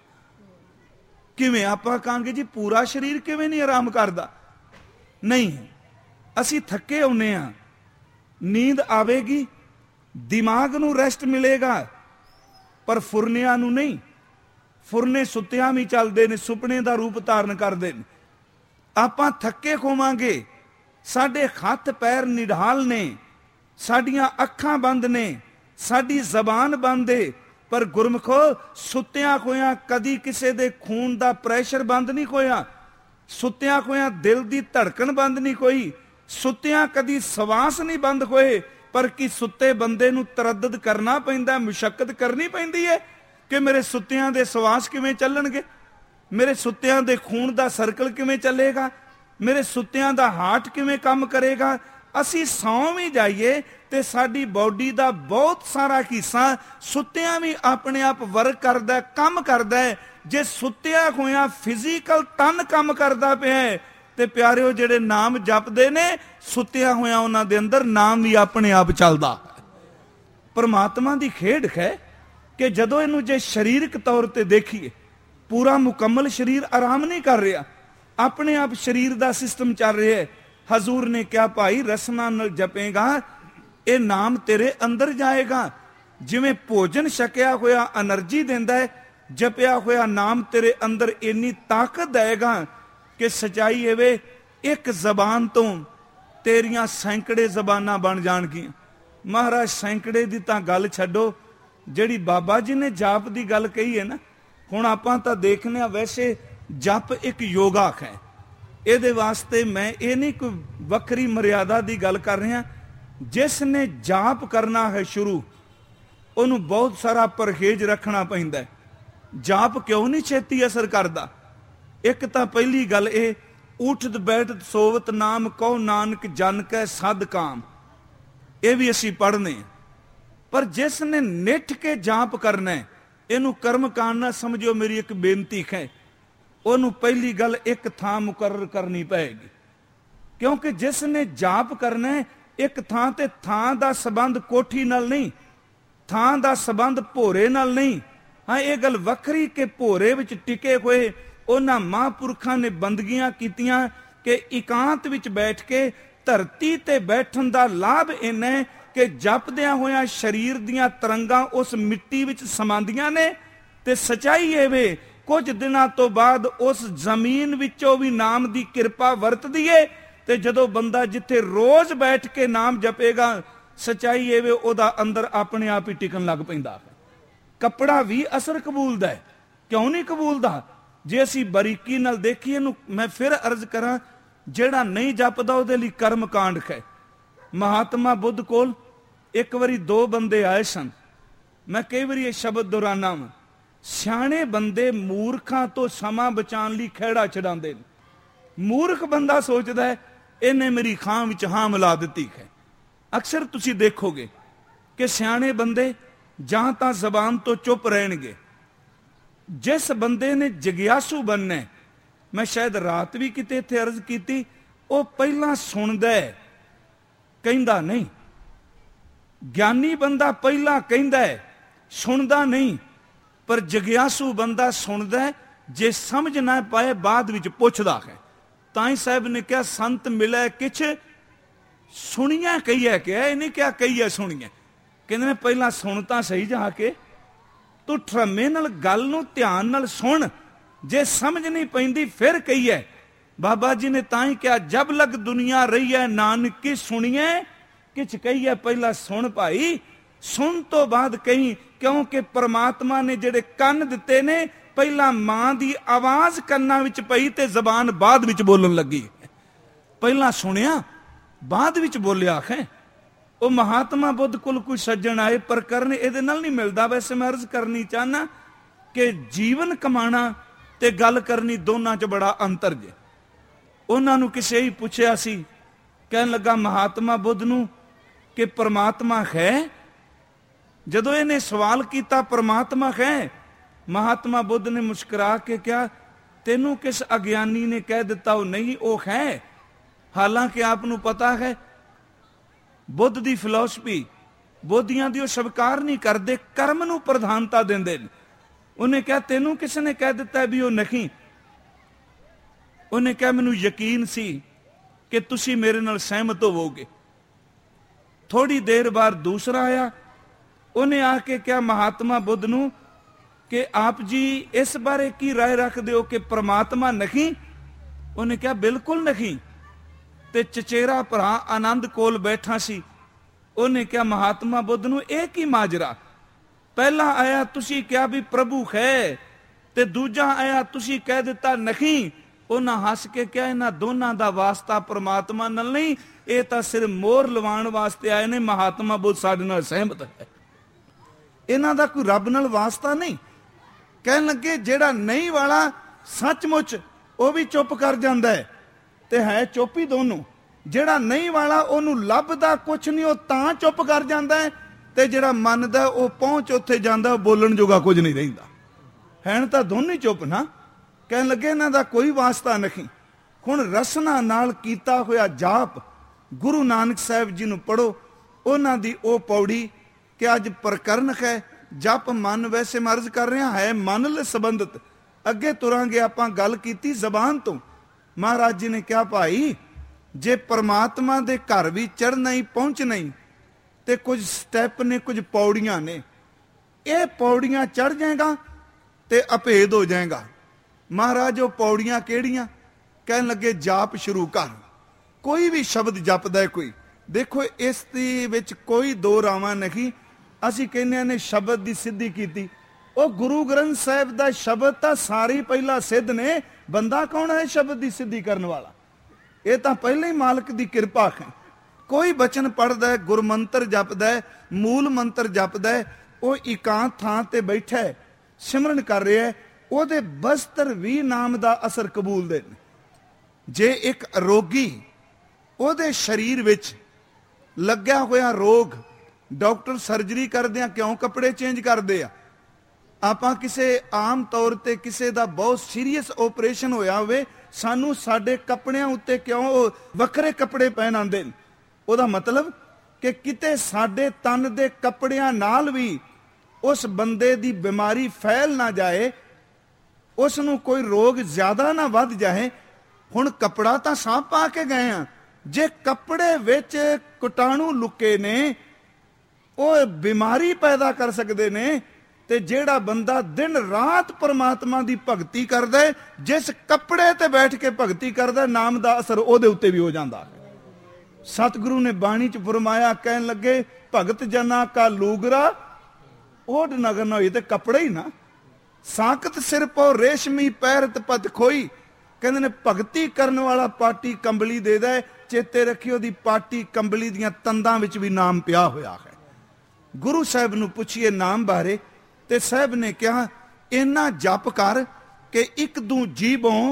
ਕਿਵੇਂ? ਆਪਾਂ ਕਹਾਂਗੇ ਜੀ ਪੂਰਾ ਸਰੀਰ ਕਿਵੇਂ ਨਹੀਂ ਆਰਾਮ ਕਰਦਾ? ਨਹੀਂ, ਅਸੀਂ ਥੱਕੇ ਹੁੰਨੇ ਆ, ਨੀਂਦ ਆਵੇਗੀ, ਦਿਮਾਗ ਨੂੰ ਰੈਸਟ ਮਿਲੇਗਾ, ਪਰ ਫੁਰਨਿਆਂ ਨੂੰ ਨਹੀਂ। ਫੁਰਨੇ ਸੁੱਤਿਆਂ ਵੀ ਚੱਲਦੇ ਨੇ, ਸੁਪਨੇ ਦਾ ਰੂਪ ਧਾਰਨ ਕਰਦੇ ਨੇ। ਆਪਾਂ ਥੱਕੇ ਹੋਵਾਂਗੇ, ਸਾਡੇ ਹੱਥ ਪੈਰ ਨਿਢਾਲ ਨੇ, ਸਾਡੀਆਂ ਅੱਖਾਂ ਬੰਦ ਨੇ, ਸਾਡੀ ਜ਼ਬਾਨ ਬੰਦ ਏ। ਪਰ ਗੁਰਮਖੋ ਸੁੱਤਿਆਂ ਹੋਇਆਂ ਕਦੀ ਕਿਸੇ ਦੇ ਖੂਨ ਦਾ ਪ੍ਰੈਸ਼ਰ ਬੰਦ ਨਹੀਂ ਹੋਇਆ, ਸੁੱਤਿਆਂ ਹੋਇਆਂ ਦਿਲ ਦੀ ਧੜਕਣ ਬੰਦ ਨਹੀਂ ਹੋਈ, ਸੁੱਤਿਆਂ ਕਦੀ ਸਵਾਸ ਨਹੀਂ ਬੰਦ ਹੋਏ। ਪਰ ਕੀ ਸੁੱਤੇ ਬੰਦੇ ਨੂੰ ਤਰੱਦਦ ਕਰਨਾ ਪੈਂਦਾ, ਮੁਸ਼ੱਕਤ ਕਰਨੀ ਪੈਂਦੀ ਹੈ ਕਿ ਮੇਰੇ ਸੁੱਤਿਆਂ ਦੇ ਸਵਾਸ ਕਿਵੇਂ ਚੱਲਣਗੇ, ਮੇਰੇ ਸੁੱਤਿਆਂ ਦੇ ਖੂਨ ਦਾ ਸਰਕਲ ਕਿਵੇਂ ਚੱਲੇਗਾ, ਮੇਰੇ ਸੁੱਤਿਆਂ ਦਾ ਹਾਰਟ ਕਿਵੇਂ ਕੰਮ ਕਰੇਗਾ। ਅਸੀਂ ਸੌਂ ਵੀ ਜਾਈਏ ਤੇ ਸਾਡੀ ਬਾਡੀ ਦਾ ਬਹੁਤ ਸਾਰਾ ਹਿੱਸਾ ਸੁੱਤਿਆਂ ਵੀ ਆਪਣੇ ਆਪ ਵਰਕ ਕਰਦਾ, ਕੰਮ ਕਰਦਾ ਹੈ। ਜੇ ਸੁੱਤਿਆਂ ਹੋਇਆਂ ਫਿਜ਼ੀਕਲ ਤਨ ਕੰਮ ਕਰਦਾ ਪਿਆ, ਤੇ ਪਿਆਰਿਓ ਜਿਹੜੇ ਨਾਮ ਜਪਦੇ ਨੇ ਸੁੱਤਿਆਂ ਹੋਇਆਂ ਉਹਨਾਂ ਦੇ ਅੰਦਰ ਨਾਮ ਵੀ ਆਪਣੇ ਆਪ ਚੱਲਦਾ। ਪਰਮਾਤਮਾ ਦੀ ਖੇਡ ਹੈ ਕਿ ਜਦੋਂ ਇਹਨੂੰ ਜੇ ਸਰੀਰਕ ਤੌਰ ਤੇ ਦੇਖੀਏ, ਪੂਰਾ ਮੁਕੰਮਲ ਸਰੀਰ ਆਰਾਮ ਨਹੀਂ ਕਰ ਰਿਹਾ, ਆਪਣੇ ਆਪ ਸਰੀਰ ਦਾ ਸਿਸਟਮ ਚੱਲ ਰਿਹਾ ਹੈ। ਹਜ਼ੂਰ ਨੇ ਕਿਹਾ ਭਾਈ ਰਸਨਾ ਨਾਲ ਜਪੇਗਾ ਇਹ ਨਾਮ ਤੇਰੇ ਅੰਦਰ ਜਾਏਗਾ। ਜਿਵੇਂ ਭੋਜਨ ਛਕਿਆ ਹੋਇਆ એનર્ਜੀ ਦਿੰਦਾ ਹੈ, ਜਪਿਆ ਹੋਇਆ ਨਾਮ ਤੇਰੇ ਅੰਦਰ ਇੰਨੀ ਤਾਕਤ ਦੇਗਾ ਕਿ ਸਚਾਈ ਇਹ ਵੇ ਇੱਕ ਜ਼ਬਾਨ ਤੋਂ ਤੇਰੀਆਂ ਸੈਂਕੜੇ ਜ਼ਬਾਨਾਂ ਬਣ ਜਾਣਗੀਆਂ। ਮਹਾਰਾਜ ਸੈਂਕੜੇ ਦੀ ਤਾਂ ਗੱਲ ਛੱਡੋ, ਜਿਹੜੀ ਬਾਬਾ ਜੀ ਨੇ ਜਾਪ ਦੀ ਗੱਲ ਕਹੀ ਹੈ ਨਾ, ਹੁਣ ਆਪਾਂ ਤਾਂ ਦੇਖਦੇ ਹਾਂ ਵੈਸੇ ਜਪ ਇੱਕ ਯੋਗਾ ਹੈ। ਇਹਦੇ ਵਾਸਤੇ ਮੈਂ ਇਹ ਨਹੀਂ ਕੋਈ ਵੱਖਰੀ ਮਰਿਆਦਾ ਦੀ ਗੱਲ ਕਰ ਰਿਹਾ। ਜਿਸ ਨੇ ਜਾਪ ਕਰਨਾ ਹੈ ਸ਼ੁਰੂ, ਉਹਨੂੰ ਬਹੁਤ ਸਾਰਾ ਪਰਹੇਜ਼ ਰੱਖਣਾ ਪੈਂਦਾ। ਜਾਪ ਕਿਉਂ ਨਹੀਂ ਛੇਤੀ ਅਸਰ ਕਰਦਾ? ਇੱਕ ਤਾਂ ਪਹਿਲੀ ਗੱਲ ਇਹ, ਉਠਤ ਬੈਠਤ ਸੋਵਤ ਨਾਮ ਕਹੋ ਨਾਨਕ ਜਨ ਕੈ ਸਦ ਕਾਮ, ਇਹ ਵੀ ਅਸੀਂ ਪੜ੍ਹਨੇ। ਪਰ ਜਿਸ ਨੇ ਨਿੱਠ ਕੇ ਜਾਪ ਕਰਨਾ, ਇਹਨੂੰ ਕਰਮ ਕਾਂਡ ਨਾ ਸਮਝਿਓ, ਮੇਰੀ ਇੱਕ ਬੇਨਤੀ ਹੈ, ਉਹਨੂੰ ਪਹਿਲੀ ਗੱਲ ਇੱਕ ਥਾਂ ਮੁਕਰਰ ਕਰਨੀ ਪਏਗੀ। ਕਿਉਂਕਿ ਜਿਸ ਨੇ ਜਾਪ ਕਰਨਾ, ਇੱਕ ਥਾਂ ਤੇ ਥਾਂ ਦਾ ਸੰਬੰਧ ਕੋਠੀ ਨਾਲ ਨਹੀਂ, ਥਾਂ ਦਾ ਸੰਬੰਧ ਭੋਰੇ ਨਾਲ ਨਹੀਂ। ਹਾਂ, ਇਹ ਗੱਲ ਵੱਖਰੀ ਕਿ ਭੋਰੇ ਵਿੱਚ ਟਿਕੇ ਹੋਏ ਉਹਨਾਂ ਮਹਾਂਪੁਰਖਾਂ ਨੇ ਬੰਦਗੀਆਂ ਕੀਤੀਆਂ ਕਿ ਇਕਾਂਤ ਵਿੱਚ ਬੈਠ ਕੇ ਧਰਤੀ ਤੇ ਬੈਠਣ ਦਾ ਲਾਭ ਇੰਨਾ ਹੈ ਕਿ ਜਪਦਿਆਂ ਹੋਇਆਂ ਸਰੀਰ ਦੀਆਂ ਤਰੰਗਾਂ ਉਸ ਮਿੱਟੀ ਵਿੱਚ ਸਮਾਉਂਦੀਆਂ ਨੇ। ਤੇ ਸਚਾਈ ਇਹ ਵੇ ਕੁਝ ਦਿਨਾਂ ਤੋਂ ਬਾਅਦ ਉਸ ਜ਼ਮੀਨ ਵਿੱਚੋਂ ਵੀ ਨਾਮ ਦੀ ਕਿਰਪਾ ਵਰਤਦੀ ਏ। ਤੇ ਜਦੋਂ ਬੰਦਾ ਜਿੱਥੇ ਰੋਜ਼ ਬੈਠ ਕੇ ਨਾਮ ਜਪੇਗਾ, ਸਚਾਈ ਇਹ ਵੇ ਉਹਦਾ ਅੰਦਰ ਆਪਣੇ ਆਪ ਹੀ ਟਿਕਣ ਲੱਗ ਪੈਂਦਾ। ਕੱਪੜਾ ਵੀ ਅਸਰ ਕਬੂਲਦਾ ਹੈ, ਕਿਉਂ ਨਹੀਂ ਕਬੂਲਦਾ? ਜੇ ਅਸੀਂ ਬਾਰੀਕੀ ਨਾਲ ਦੇਖੀਏ ਇਹਨੂੰ, ਮੈਂ ਫਿਰ ਅਰਜ਼ ਕਰਾਂ, ਜਿਹੜਾ ਨਹੀਂ ਜਪਦਾ ਉਹਦੇ ਲਈ ਕਰਮ ਕਾਂਡ ਹੈ। ਮਹਾਤਮਾ ਬੁੱਧ ਕੋਲ ਇੱਕ ਵਾਰੀ ਦੋ ਬੰਦੇ ਆਏ ਸਨ। ਮੈਂ ਕਈ ਵਾਰੀ ਇਹ ਸ਼ਬਦ ਦੁਹਰਾਨਾ ਵਾਂ, ਸਿਆਣੇ ਬੰਦੇ ਮੂਰਖਾਂ ਤੋਂ ਸਮਾਂ ਬਚਾਉਣ ਲਈ ਖਹਿੜਾ ਛਡਾਉਂਦੇ ਨੇ। ਮੂਰਖ ਬੰਦਾ ਸੋਚਦਾ ਹੈ ਇਹਨੇ ਮੇਰੀ ਖਾਂ ਵਿੱਚ ਹਾਂ ਮਿਲਾ ਦਿੱਤੀ ਹੈ। ਅਕਸਰ ਤੁਸੀਂ ਦੇਖੋਗੇ ਕਿ ਸਿਆਣੇ ਬੰਦੇ ਜਾਂ ਤਾਂ ਜ਼ਬਾਨ ਤੋਂ ਚੁੱਪ ਰਹਿਣਗੇ। ਜਿਸ ਬੰਦੇ ਨੇ ਜਗਿਆਸੂ ਬਣਨਾ, ਮੈਂ ਸ਼ਾਇਦ ਰਾਤ ਵੀ ਕਿਤੇ ਇੱਥੇ ਅਰਜ਼ ਕੀਤੀ, ਉਹ ਪਹਿਲਾਂ ਸੁਣਦਾ ਹੈ, ਕਹਿੰਦਾ ਨਹੀਂ। ਗਿਆਨੀ ਬੰਦਾ ਪਹਿਲਾਂ ਕਹਿੰਦਾ ਹੈ, ਸੁਣਦਾ ਨਹੀਂ। ਪਰ ਜਗਿਆਸੂ ਬੰਦਾ ਸੁਣਦਾ ਹੈ, ਜੇ ਸਮਝ ਨਾ ਪਾਏ ਬਾਅਦ ਵਿੱਚ ਪੁੱਛਦਾ ਹੈ। ਤਾਂ ਹੀ ਸਾਹਿਬ ਨੇ ਕਿਹਾ ਸੰਤ ਮਿਲੇ ਕਿਛ ਸੁਣੀਆਂ ਕਹੀਏ, ਕਿ ਇਹ ਨਹੀਂ ਕਿਹਾ ਕਹੀਏ ਸੁਣੀਏ। ਕਹਿੰਦੇ ਨੇ ਪਹਿਲਾਂ ਸੁਣ ਤਾਂ ਸਹੀ ਜਾ ਕੇ, ਤੂੰ ਠਰਮੇ ਨਾਲ ਗੱਲ ਨੂੰ ਧਿਆਨ ਨਾਲ ਸੁਣ, ਜੇ ਸਮਝ ਨਹੀਂ ਪੈਂਦੀ ਫਿਰ ਕਹੀਏ। ਬਾਬਾ ਜੀ ਨੇ ਤਾਂ ਹੀ ਕਿਹਾ ਜਬ ਲਗ ਦੁਨੀਆ ਰਹੀ ਹੈ ਨਾਨਕੀ ਸੁਣੀਏ ਕਿਛ ਕਹੀਏ। ਪਹਿਲਾਂ ਸੁਣ ਭਾਈ, ਸੁਣ ਤੋਂ ਬਾਅਦ ਕਹੀਂ, ਕਿਉਂਕਿ ਪਰਮਾਤਮਾ ਨੇ ਜਿਹੜੇ ਕੰਨ ਦਿੱਤੇ ਨੇ, ਪਹਿਲਾਂ ਮਾਂ ਦੀ ਆਵਾਜ਼ ਕੰਨਾਂ ਵਿੱਚ ਪਈ ਤੇ ਜ਼ਬਾਨ ਬਾਅਦ ਵਿੱਚ ਬੋਲਣ ਲੱਗੀ। ਪਹਿਲਾਂ ਸੁਣਿਆ ਬਾਅਦ ਵਿੱਚ ਬੋਲਿਆ ਹੈ। ਉਹ ਮਹਾਤਮਾ ਬੁੱਧ ਕੋਲ ਕੋਈ ਸੱਜਣ ਆਏ, ਪਰ ਕਰਨ ਇਹਦੇ ਨਾਲ ਨਹੀਂ ਮਿਲਦਾ। ਵੈਸੇ ਮੈਂ ਅਰਜ਼ ਕਰਨੀ ਚਾਹਨਾ ਕਿ ਜੀਵਨ ਕਮਾਣਾ ਤੇ ਗੱਲ ਕਰਨੀ ਦੋਨਾਂ 'ਚ ਬੜਾ ਅੰਤਰ ਜੇ। ਉਹਨਾਂ ਨੂੰ ਕਿਸੇ ਹੀ ਪੁੱਛਿਆ ਸੀ, ਕਹਿਣ ਲੱਗਾ ਮਹਾਤਮਾ ਬੁੱਧ ਨੂੰ ਕਿ ਪਰਮਾਤਮਾ ਹੈ। ਜਦੋਂ ਇਹਨੇ ਸਵਾਲ ਕੀਤਾ ਪਰਮਾਤਮਾ ਹੈ, ਮਹਾਤਮਾ ਬੁੱਧ ਨੇ ਮੁਸਕਰਾ ਕੇ ਕਿਹਾ ਤੈਨੂੰ ਕਿਸ ਅਗਿਆਨੀ ਨੇ ਕਹਿ ਦਿੱਤਾ ਉਹ ਨਹੀਂ, ਉਹ ਹੈ। ਹਾਲਾਂਕਿ ਆਪ ਨੂੰ ਪਤਾ ਹੈ ਬੁੱਧ ਦੀ ਫਿਲਾਸਫੀ, ਬੋਧੀਆਂ ਦੀ ਉਹ ਸਵੀਕਾਰ ਨਹੀਂ ਕਰਦੇ, ਕਰਮ ਨੂੰ ਪ੍ਰਧਾਨਤਾ ਦਿੰਦੇ ਨੇ। ਉਹਨੇ ਕਿਹਾ ਤੈਨੂੰ ਕਿਸ ਨੇ ਕਹਿ ਦਿੱਤਾ ਵੀ ਉਹ ਨਹੀਂ? ਉਹਨੇ ਕਿਹਾ ਮੈਨੂੰ ਯਕੀਨ ਸੀ ਕਿ ਤੁਸੀਂ ਮੇਰੇ ਨਾਲ ਸਹਿਮਤ ਹੋਵੋਗੇ। ਥੋੜੀ ਦੇਰ ਬਾਅਦ ਦੂਸਰਾ ਆਇਆ, ਉਹਨੇ ਆ ਕੇ ਕਿਹਾ ਮਹਾਤਮਾ ਬੁੱਧ ਨੂੰ ਕਿ ਆਪ ਜੀ ਇਸ ਬਾਰੇ ਕੀ ਰਾਏ ਰੱਖਦੇ ਹੋ ਕਿ ਪ੍ਰਮਾਤਮਾ ਨਹੀਂ? ਉਹਨੇ ਕਿਹਾ ਬਿਲਕੁਲ ਨਹੀਂ। ਤੇ ਚਚੇਰਾ ਭਰਾ ਆਨੰਦ ਕੋਲ ਬੈਠਾ ਸੀ, ਉਹਨੇ ਕਿਹਾ ਮਹਾਤਮਾ ਬੁੱਧ ਨੂੰ ਇਹ ਕੀ ਮਾਜਰਾ? ਪਹਿਲਾ ਆਇਆ ਤੁਸੀਂ ਕਿਹਾ ਵੀ ਪ੍ਰਭੂ ਹੈ, ਤੇ ਦੂਜਾ ਆਇਆ ਤੁਸੀਂ ਕਹਿ ਦਿੱਤਾ ਨਹੀਂ। ਉਹਨਾਂ ਹੱਸ ਕੇ ਕਿਹਾ ਇਹਨਾਂ ਦੋਨਾਂ ਦਾ ਵਾਸਤਾ ਪ੍ਰਮਾਤਮਾ ਨਾਲ ਨਹੀਂ, ਇਹ ਤਾਂ ਸਿਰਫ ਮੋਹਰ ਲਵਾਉਣ ਵਾਸਤੇ ਆਏ ਨੇ। ਮਹਾਤਮਾ ਬੁੱਧ ਸਾਡੇ ਨਾਲ ਸਹਿਮਤ ਹੈ, ਇਹਨਾਂ ਦਾ ਕੋਈ ਰੱਬ ਨਾਲ ਵਾਸਤਾ ਨਹੀਂ। ਕਹਿਣ ਲੱਗੇ ਜਿਹੜਾ ਨਹੀਂ ਵਾਲਾ ਸੱਚਮੁੱਚ ਉਹ ਵੀ ਚੁੱਪ ਕਰ ਜਾਂਦਾ ਹੈ, ਤੇ ਹੈ ਚੁੱਪ ਹੀ ਦੋਨੋਂ। ਜਿਹੜਾ ਨਹੀਂ ਵਾਲਾ ਉਹਨੂੰ ਲੱਭਦਾ ਕੁਛ ਨਹੀਂ, ਉਹ ਤਾਂ ਚੁੱਪ ਕਰ ਜਾਂਦਾ ਹੈ, ਤੇ ਜਿਹੜਾ ਮੰਨਦਾ ਉਹ ਪਹੁੰਚ ਉੱਥੇ ਜਾਂਦਾ, ਉਹ ਬੋਲਣ ਜੋਗਾ ਕੁਝ ਨਹੀਂ ਰਹਿੰਦਾ। ਹੈਣ ਤਾਂ ਦੋਨੇ ਚੁੱਪ ਨਾ। ਕਹਿਣ ਲੱਗੇ ਇਹਨਾਂ ਦਾ ਕੋਈ ਵਾਸਤਾ ਨਹੀਂ। ਹੁਣ ਰਸਨਾ ਨਾਲ ਕੀਤਾ ਹੋਇਆ ਜਾਪ ਗੁਰੂ ਨਾਨਕ ਸਾਹਿਬ ਜੀ ਨੂੰ ਪੜ੍ਹੋ। ਉਹਨਾਂ ਦੀ ਉਹ ਪੌੜੀ ਕਿ ਅੱਜ ਪ੍ਰਕਰਨ ਹੈ ਜਪ ਮਨ, ਵੈਸੇ ਮੈਂ ਅਰਜ਼ ਕਰ ਰਿਹਾ ਹੈ ਮਨ ਨਾਲ ਸੰਬੰਧਿਤ। ਅੱਗੇ ਤੁਰਾਂਗੇ, ਆਪਾਂ ਗੱਲ ਕੀਤੀ ਜ਼ਬਾਨ ਤੋਂ। ਮਹਾਰਾਜ ਜੀ ਨੇ ਕਿਹਾ ਭਾਈ ਜੇ ਪਰਮਾਤਮਾ ਦੇ ਘਰ ਵੀ ਚੜ੍ਹਨਾ ਹੀ ਪਹੁੰਚਣਾ ਹੀ ਤੇ ਕੁਝ ਸਟੈਪ ਨੇ, ਕੁਝ ਪੌੜੀਆਂ ਨੇ। ਇਹ ਪੌੜੀਆਂ ਚੜ੍ਹ ਜਾਏਗਾ ਤੇ ਅਭੇਦ ਹੋ ਜਾਏਗਾ। ਮਹਾਰਾਜ ਉਹ ਪੌੜੀਆਂ ਕਿਹੜੀਆਂ? ਕਹਿਣ ਲੱਗੇ ਜਾਪ ਸ਼ੁਰੂ ਕਰ। ਕੋਈ ਵੀ ਸ਼ਬਦ ਜਪਦਾ ਹੈ ਕੋਈ, ਦੇਖੋ ਇਸ ਦੇ ਵਿੱਚ ਕੋਈ ਦੋ ਰਾਵਾਂ ਨਹੀਂ। ਅਸੀਂ ਕਹਿੰਦੇ ਨੇ ਸ਼ਬਦ ਦੀ ਸਿੱਧੀ ਕੀਤੀ। ਉਹ ਗੁਰੂ ਗ੍ਰੰਥ ਸਾਹਿਬ ਦਾ ਸ਼ਬਦ ਤਾਂ ਸਾਰੇ ਪਹਿਲਾਂ ਸਿੱਧ ਨੇ। ਬੰਦਾ ਕੌਣ ਹੈ ਸ਼ਬਦ ਦੀ ਸਿੱਧੀ ਕਰਨ ਵਾਲਾ? ਇਹ ਤਾਂ ਪਹਿਲਾਂ ਹੀ ਮਾਲਕ ਦੀ ਕਿਰਪਾ ਹੈ। ਕੋਈ ਬਚਨ ਪੜ੍ਹਦਾ ਹੈ, ਗੁਰਮੰਤਰ ਜਪਦਾ ਹੈ, ਮੂਲ ਮੰਤਰ ਜਪਦਾ ਹੈ, ਉਹ ਇਕਾਂਤ ਥਾਂ ਤੇ ਬੈਠਾ ਹੈ, ਸਿਮਰਨ ਕਰ ਰਿਹਾ ਹੈ, ਉਹਦੇ ਬਸਤਰ ਵੀ ਨਾਮ ਦਾ ਅਸਰ ਕਬੂਲਦੇ ਨੇ। ਜੇ ਇੱਕ ਰੋਗੀ, ਉਹਦੇ ਸਰੀਰ ਵਿੱਚ ਲੱਗਿਆ ਹੋਇਆ ਰੋਗ, ਡਾਕਟਰ ਸਰਜਰੀ ਕਰਦਿਆਂ ਕਿਉਂ ਕੱਪੜੇ ਚੇਂਜ ਕਰਦੇ ਆ? ਆਪਾਂ ਕਿਸੇ ਆਮ ਤੌਰ ਤੇ ਕਿਸੇ ਦਾ ਬਹੁਤ ਸੀਰੀਅਸ ਆਪਰੇਸ਼ਨ ਹੋਇਆ ਹੋਵੇ, ਸਾਨੂੰ ਸਾਡੇ ਕੱਪੜਿਆਂ ਉੱਤੇ ਕਿਉਂ ਵੱਖਰੇ ਕੱਪੜੇ ਪਹਿਨਾਉਂਦੇ ਨੇ? ਉਹਦਾ ਮਤਲਬ ਕਿ ਕਿਤੇ ਸਾਡੇ ਤਨ ਦੇ ਕੱਪੜਿਆਂ ਨਾਲ ਵੀ ਉਸ ਬੰਦੇ ਦੀ ਬਿਮਾਰੀ ਫੈਲ ਨਾ ਜਾਏ, ਉਸ ਨੂੰ ਕੋਈ ਰੋਗ ਜ਼ਿਆਦਾ ਨਾ ਵੱਧ ਜਾਏ। ਹੁਣ ਕੱਪੜਾ ਤਾਂ ਸਾਫ਼ ਪਾ ਕੇ ਗਏ ਆ, ਜੇ ਕੱਪੜੇ ਵਿੱਚ ਕੀਟਾਣੂ ਲੁਕੇ ਨੇ ਉਹ ਬਿਮਾਰੀ ਪੈਦਾ ਕਰ ਸਕਦੇ ਨੇ। ਤੇ ਜਿਹੜਾ ਬੰਦਾ ਦਿਨ ਰਾਤ ਪਰਮਾਤਮਾ ਦੀ ਭਗਤੀ ਕਰਦਾ, ਜਿਸ ਕੱਪੜੇ ਤੇ ਬੈਠ ਕੇ ਭਗਤੀ ਕਰਦਾ, ਨਾਮ ਦਾ ਅਸਰ ਉਹਦੇ ਉੱਤੇ ਵੀ ਹੋ ਜਾਂਦਾ। ਸਤਿਗੁਰੂ ਨੇ ਬਾਣੀ ਚ ਫਰਮਾਇਆ, ਕਹਿਣ ਲੱਗੇ ਭਗਤ ਜਨਾ ਕਾ ਲੂਗਰਾ ਓਢ ਨਗਰ ਨਾ ਹੋਈ, ਤੇ ਕੱਪੜਾ ਹੀ ਨਾ। ਸਾਕਤ ਸਿਰ ਪਉ ਰੇਸ਼ਮੀ ਪੈਰਤ ਪਤ ਖੋਈ। ਕਹਿੰਦੇ ਨੇ ਭਗਤੀ ਕਰਨ ਵਾਲਾ ਪਾਟੀ ਕੰਬਲੀ ਦੇ ਦੇ, ਚੇਤੇ ਰੱਖਿਓ ਉਹਦੀ ਪਾਟੀ ਕੰਬਲੀ ਦੀਆਂ ਤੰਦਾਂ ਵਿੱਚ ਵੀ ਨਾਮ ਪਿਆ ਹੋਇਆ ਹੈ। ਗੁਰੂ ਸਾਹਿਬ ਨੂੰ ਪੁੱਛੀਏ ਨਾਮ ਬਾਰੇ, ਤੇ ਸਾਹਿਬ ਨੇ ਕਿਹਾ ਇੰਨਾ ਜਪ ਕਰ ਕਿ ਇੱਕ ਦੂ ਜੀਵੋਂ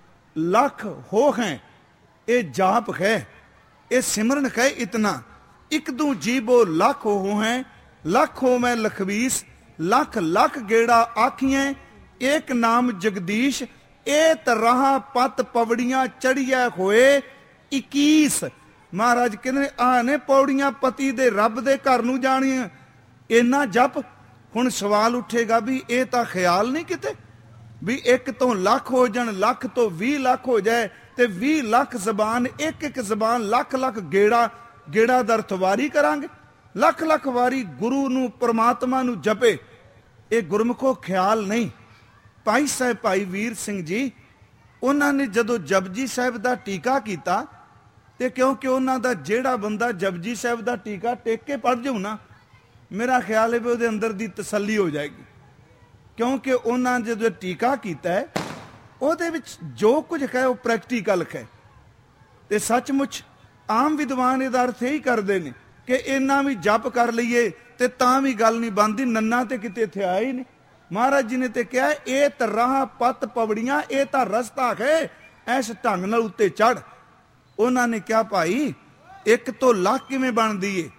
ਲੱਖ ਹੋ ਹੈ। ਇਹ ਜਾਪ ਹੈ, ਇਹ ਸਿਮਰਨ ਹੈ। ਇਤਨਾ ਇੱਕ ਦੂ ਜੀਵੋ ਲੱਖ ਹੋ ਹੈ, ਲੱਖ ਹੋ ਮੈਂ ਲਖਵੀਸ, ਲੱਖ ਲੱਖ ਗੇੜਾ ਆਖੀਆਂ, ਏਕ ਨਾਮ ਜਗਦੀਸ਼। ਇਹ ਤਰ੍ਹਾਂ ਪਤ ਪਵੜੀਆਂ ਚੜੀਆਂ ਹੋਏ ਇੱਕੀਸ। ਮਹਾਰਾਜ ਕਹਿੰਦੇ ਆ ਨੇ ਪੌੜੀਆਂ ਪਤੀ ਦੇ ਰੱਬ ਦੇ ਘਰ ਨੂੰ ਜਾਣੀਆਂ। ਇੰਨਾ ਜਪ। ਹੁਣ ਸਵਾਲ ਉੱਠੇਗਾ ਵੀ ਇਹ ਤਾਂ ਖਿਆਲ ਨਹੀਂ ਕਿਤੇ ਵੀ ਇੱਕ ਤੋਂ ਲੱਖ ਹੋ ਜਾਣ, ਲੱਖ ਤੋਂ ਵੀਹ ਲੱਖ ਹੋ ਜਾਏ, ਤੇ ਵੀਹ ਲੱਖ ਜ਼ਬਾਨ, ਇੱਕ ਇੱਕ ਜ਼ਬਾਨ ਲੱਖ ਲੱਖ ਗੇੜਾ, ਗੇੜਾ ਦਾ ਅਰਥ ਵਾਰੀ ਕਰਾਂਗੇ। ਲੱਖ ਲੱਖ ਵਾਰੀ ਗੁਰੂ ਨੂੰ ਪਰਮਾਤਮਾ ਨੂੰ ਜਪੇ। ਇਹ ਗੁਰਮੁਖੋ ਖਿਆਲ ਨਹੀਂ। ਭਾਈ ਸਾਹਿਬ ਭਾਈ ਵੀਰ ਸਿੰਘ ਜੀ, ਉਹਨਾਂ ਨੇ ਜਦੋਂ ਜਪਜੀ ਸਾਹਿਬ ਦਾ ਟੀਕਾ ਕੀਤਾ, ਤੇ ਕਿਉਂਕਿ ਉਹਨਾਂ ਦਾ ਜਿਹੜਾ ਬੰਦਾ ਜਪਜੀ ਸਾਹਿਬ ਦਾ ਟੀਕਾ ਟੇਕ ਕੇ ਪੜ੍ਹ ਜਾਊ ਨਾ, ਮੇਰਾ ਖਿਆਲ ਹੈ ਵੀ ਉਹਦੇ ਅੰਦਰ ਦੀ ਤਸੱਲੀ ਹੋ ਜਾਏਗੀ। ਕਿਉਂਕਿ ਉਹਨਾਂ ਜਦੋਂ ਟੀਕਾ ਕੀਤਾ ਹੈ, ਉਹਦੇ ਵਿੱਚ ਜੋ ਕੁਝ ਹੈ ਉਹ ਪ੍ਰੈਕਟੀਕਲ ਹੈ। ਤੇ ਸੱਚਮੁੱਚ ਆਮ ਵਿਦਵਾਨ ਇਹਦਾ ਅਰਥ ਇਹੀ ਕਰਦੇ ਨੇ ਕਿ ਇੰਨਾ ਵੀ ਜਪ ਕਰ ਲਈਏ ਤੇ ਤਾਂ ਵੀ ਗੱਲ ਨਹੀਂ ਬਣਦੀ। ਨੰਨਾ ਤੇ ਕਿਤੇ ਇੱਥੇ ਆਇਆ ਹੀ ਨਹੀਂ। ਮਹਾਰਾਜ ਜੀ ਨੇ ਤੇ ਕਿਹਾ ਇਹ ਤਰ੍ਹਾਂ ਪਤ ਪਵੜੀਆਂ, ਇਹ ਤਾਂ ਰਸਤਾ ਹੈ, ਐਸ ਢੰਗ ਨਾਲ ਉੱਤੇ ਚੜ। ਉਹਨਾਂ ਨੇ ਕਿਹਾ ਭਾਈ ਇੱਕ ਤੋਂ ਲੱਖ ਕਿਵੇਂ ਬਣਦੀ ਏ,